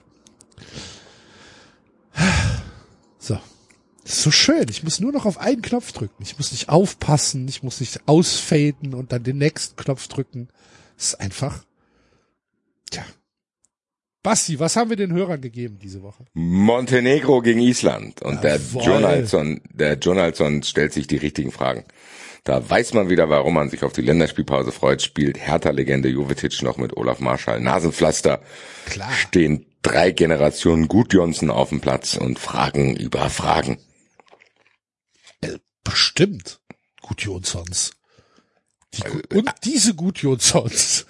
Speaker 2: So. Das ist so schön. Ich muss nur noch auf einen Knopf drücken. Ich muss nicht aufpassen. Ich muss nicht ausfaden und dann den nächsten Knopf drücken. Das ist einfach, tja. Basti, was haben wir den Hörern gegeben diese Woche?
Speaker 4: Montenegro gegen Island. Und
Speaker 2: Jawohl.
Speaker 4: der Jonalson, der Jonalson stellt sich die richtigen Fragen. Da weiß man wieder, warum man sich auf die Länderspielpause freut. Spielt Hertha-Legende Jovetic noch mit Olaf Marschall. Nasenpflaster.
Speaker 2: Klar.
Speaker 4: Stehen drei Generationen Gudjonsson auf dem Platz und fragen über Fragen.
Speaker 2: Bestimmt. Gudjonssons. Die, und diese Gudjonssons.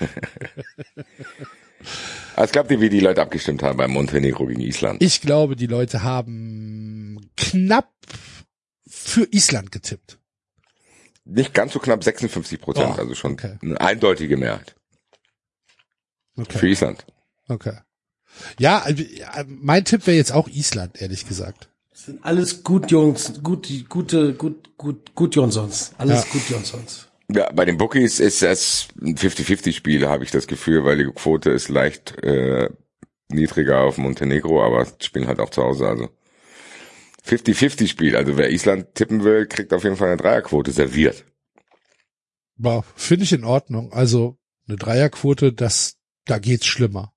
Speaker 4: Was glaubt ihr, wie die Leute abgestimmt haben bei Montenegro gegen Island?
Speaker 2: Ich glaube, die Leute haben knapp für Island getippt.
Speaker 4: Nicht ganz so knapp, sechsundfünfzig Prozent,
Speaker 2: Oh,
Speaker 4: also schon
Speaker 2: okay.
Speaker 4: eine eindeutige Mehrheit.
Speaker 2: Okay.
Speaker 4: Für Island.
Speaker 2: Okay. Ja, also, mein Tipp wäre jetzt auch Island, ehrlich gesagt.
Speaker 3: Das sind alles gut Jungs, gut, gute, gut, gut, gut Jonssons. Alles
Speaker 2: Ja.
Speaker 3: gut Jonssons.
Speaker 4: Ja, bei den Bookies ist das ein fünfzig fünfzig Spiel, habe ich das Gefühl, weil die Quote ist leicht äh, niedriger auf Montenegro, aber spielen halt auch zu Hause, also fünfzig fünfzig Spiel. Also wer Island tippen will, kriegt auf jeden Fall eine Dreierquote serviert.
Speaker 2: Wow, finde ich in Ordnung. Also eine Dreierquote, das, da geht's schlimmer.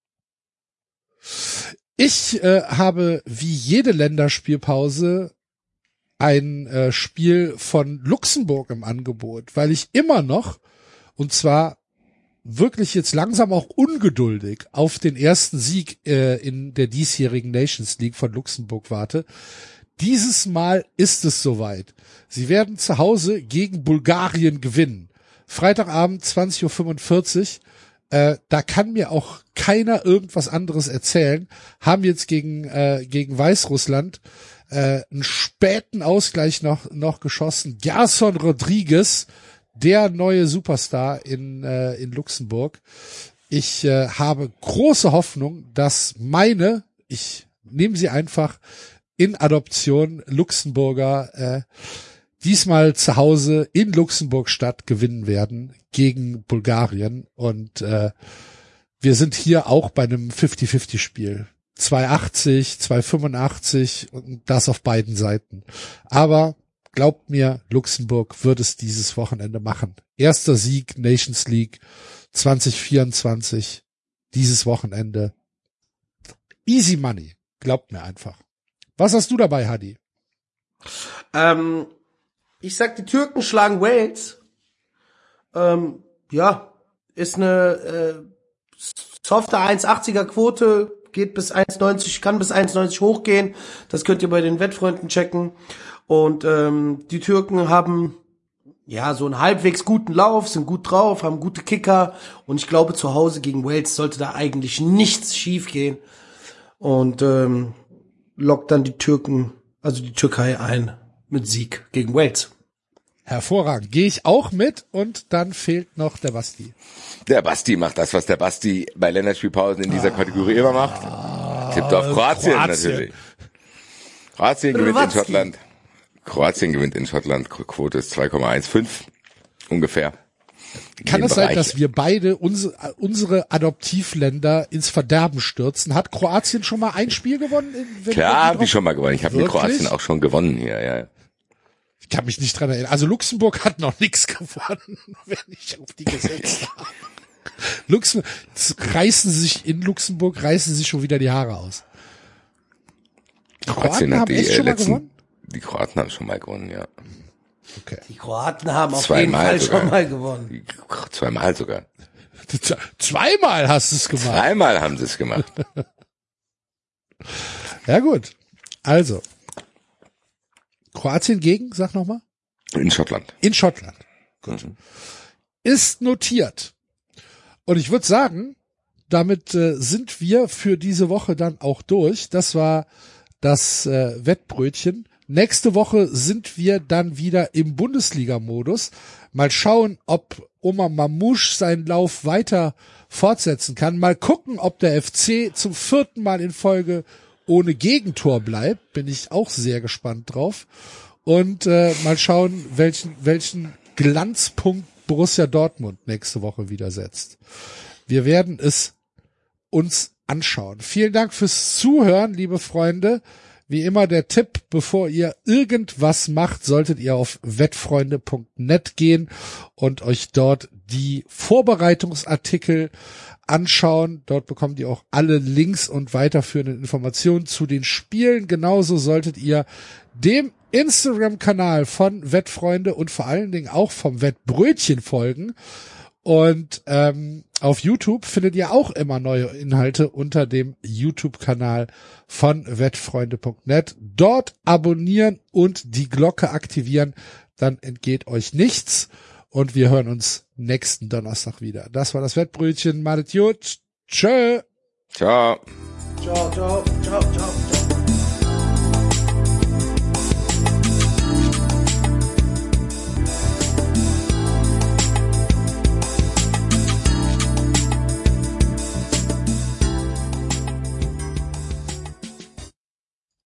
Speaker 2: Ich äh, habe wie jede Länderspielpause ein äh, Spiel von Luxemburg im Angebot, weil ich immer noch, und zwar wirklich jetzt langsam auch ungeduldig, auf den ersten Sieg äh, in der diesjährigen Nations League von Luxemburg warte. Dieses Mal ist es soweit. Sie werden zu Hause gegen Bulgarien gewinnen. Freitagabend zwanzig Uhr fünfundvierzig. Äh, da kann mir auch keiner irgendwas anderes erzählen. Haben jetzt gegen äh, gegen Weißrussland äh, einen späten Ausgleich noch noch geschossen. Gerson Rodriguez, der neue Superstar in äh, in Luxemburg. Ich äh, habe große Hoffnung, dass meine, ich nehme sie einfach in Adoption, Luxemburger äh, diesmal zu Hause in Luxemburg-Stadt gewinnen werden gegen Bulgarien. Und äh, wir sind hier auch bei einem fünfzig fünfzig Spiel. zwei achtzig, zwei fünfundachtzig und das auf beiden Seiten. Aber glaubt mir, Luxemburg wird es dieses Wochenende machen. Erster Sieg Nations League zwanzig vierundzwanzig, dieses Wochenende. Easy Money, glaubt mir einfach. Was hast du dabei, Hadi?
Speaker 3: Ähm, ich sag, die Türken schlagen Wales. Ähm, ja, ist eine äh, softe eins achtziger Quote, geht bis eins neunzig, kann bis eins neunzig hochgehen. Das könnt ihr bei den Wettfreunden checken. Und ähm, die Türken haben ja, so einen halbwegs guten Lauf, sind gut drauf, haben gute Kicker und ich glaube, zu Hause gegen Wales sollte da eigentlich nichts schief gehen und ähm, lockt dann die Türken, also die Türkei ein mit Sieg gegen Wales.
Speaker 2: Hervorragend. Gehe ich auch mit und dann fehlt noch der Basti.
Speaker 4: Der Basti macht das, was der Basti bei Länderspielpausen in dieser Kategorie immer macht.
Speaker 2: Ah,
Speaker 4: Tippt auf Kroatien,
Speaker 2: Kroatien.
Speaker 4: natürlich. Kroatien gewinnt in Schottland. Kroatien gewinnt in Schottland. Quote ist zwei Komma fünfzehn ungefähr.
Speaker 2: Kann es sein, dass wir beide unsere, unsere Adoptivländer ins Verderben stürzen? Hat Kroatien schon mal ein Spiel gewonnen? Wenn
Speaker 4: Klar, haben die schon mal gewonnen. Ich habe mit Kroatien auch schon gewonnen hier, ja.
Speaker 2: Ich kann mich nicht dran erinnern. Also Luxemburg hat noch nichts gewonnen, wenn ich auf die gesetzt habe. Luxemburg, reißen sich in Luxemburg, reißen sich schon wieder die Haare aus. Die
Speaker 4: Kroatien
Speaker 2: Kroaten
Speaker 4: hat
Speaker 2: haben
Speaker 4: die
Speaker 2: echt schon mal
Speaker 4: letzten,
Speaker 2: gewonnen?
Speaker 4: Die Kroaten haben schon mal gewonnen, ja.
Speaker 2: Okay.
Speaker 3: Die Kroaten haben auf
Speaker 4: Zweimal
Speaker 3: jeden Fall
Speaker 4: sogar.
Speaker 3: schon mal gewonnen.
Speaker 4: Die, zweimal sogar.
Speaker 2: Zweimal hast du es gemacht.
Speaker 4: Zweimal haben sie es gemacht.
Speaker 2: Ja gut. Also. Kroatien gegen, sag nochmal.
Speaker 4: In Schottland.
Speaker 2: In Schottland. Gut. Mhm. Ist notiert. Und ich würde sagen, damit äh, sind wir für diese Woche dann auch durch. Das war das äh, Wettbrötchen. Nächste Woche sind wir dann wieder im Bundesliga-Modus. Mal schauen, ob Omar Mamouche seinen Lauf weiter fortsetzen kann. Mal gucken, ob der F C zum vierten Mal in Folge ohne Gegentor bleibt. Bin ich auch sehr gespannt drauf. Und äh, mal schauen, welchen, welchen Glanzpunkt Borussia Dortmund nächste Woche wieder setzt. Wir werden es uns anschauen. Vielen Dank fürs Zuhören, liebe Freunde. Wie immer der Tipp, bevor ihr irgendwas macht, solltet ihr auf wettfreunde punkt net gehen und euch dort die Vorbereitungsartikel anschauen. Dort bekommt ihr auch alle Links und weiterführenden Informationen zu den Spielen. Genauso solltet ihr dem Instagram-Kanal von Wettfreunde und vor allen Dingen auch vom Wettbrötchen folgen. Und ähm, auf YouTube findet ihr auch immer neue Inhalte unter dem YouTube-Kanal von wettfreunde punkt net. Dort abonnieren und die Glocke aktivieren, dann entgeht euch nichts. Und wir hören uns nächsten Donnerstag wieder. Das war das Wettbrötchen. Madet gut. Tschö.
Speaker 4: Ciao.
Speaker 3: Ciao, ciao, ciao, ciao.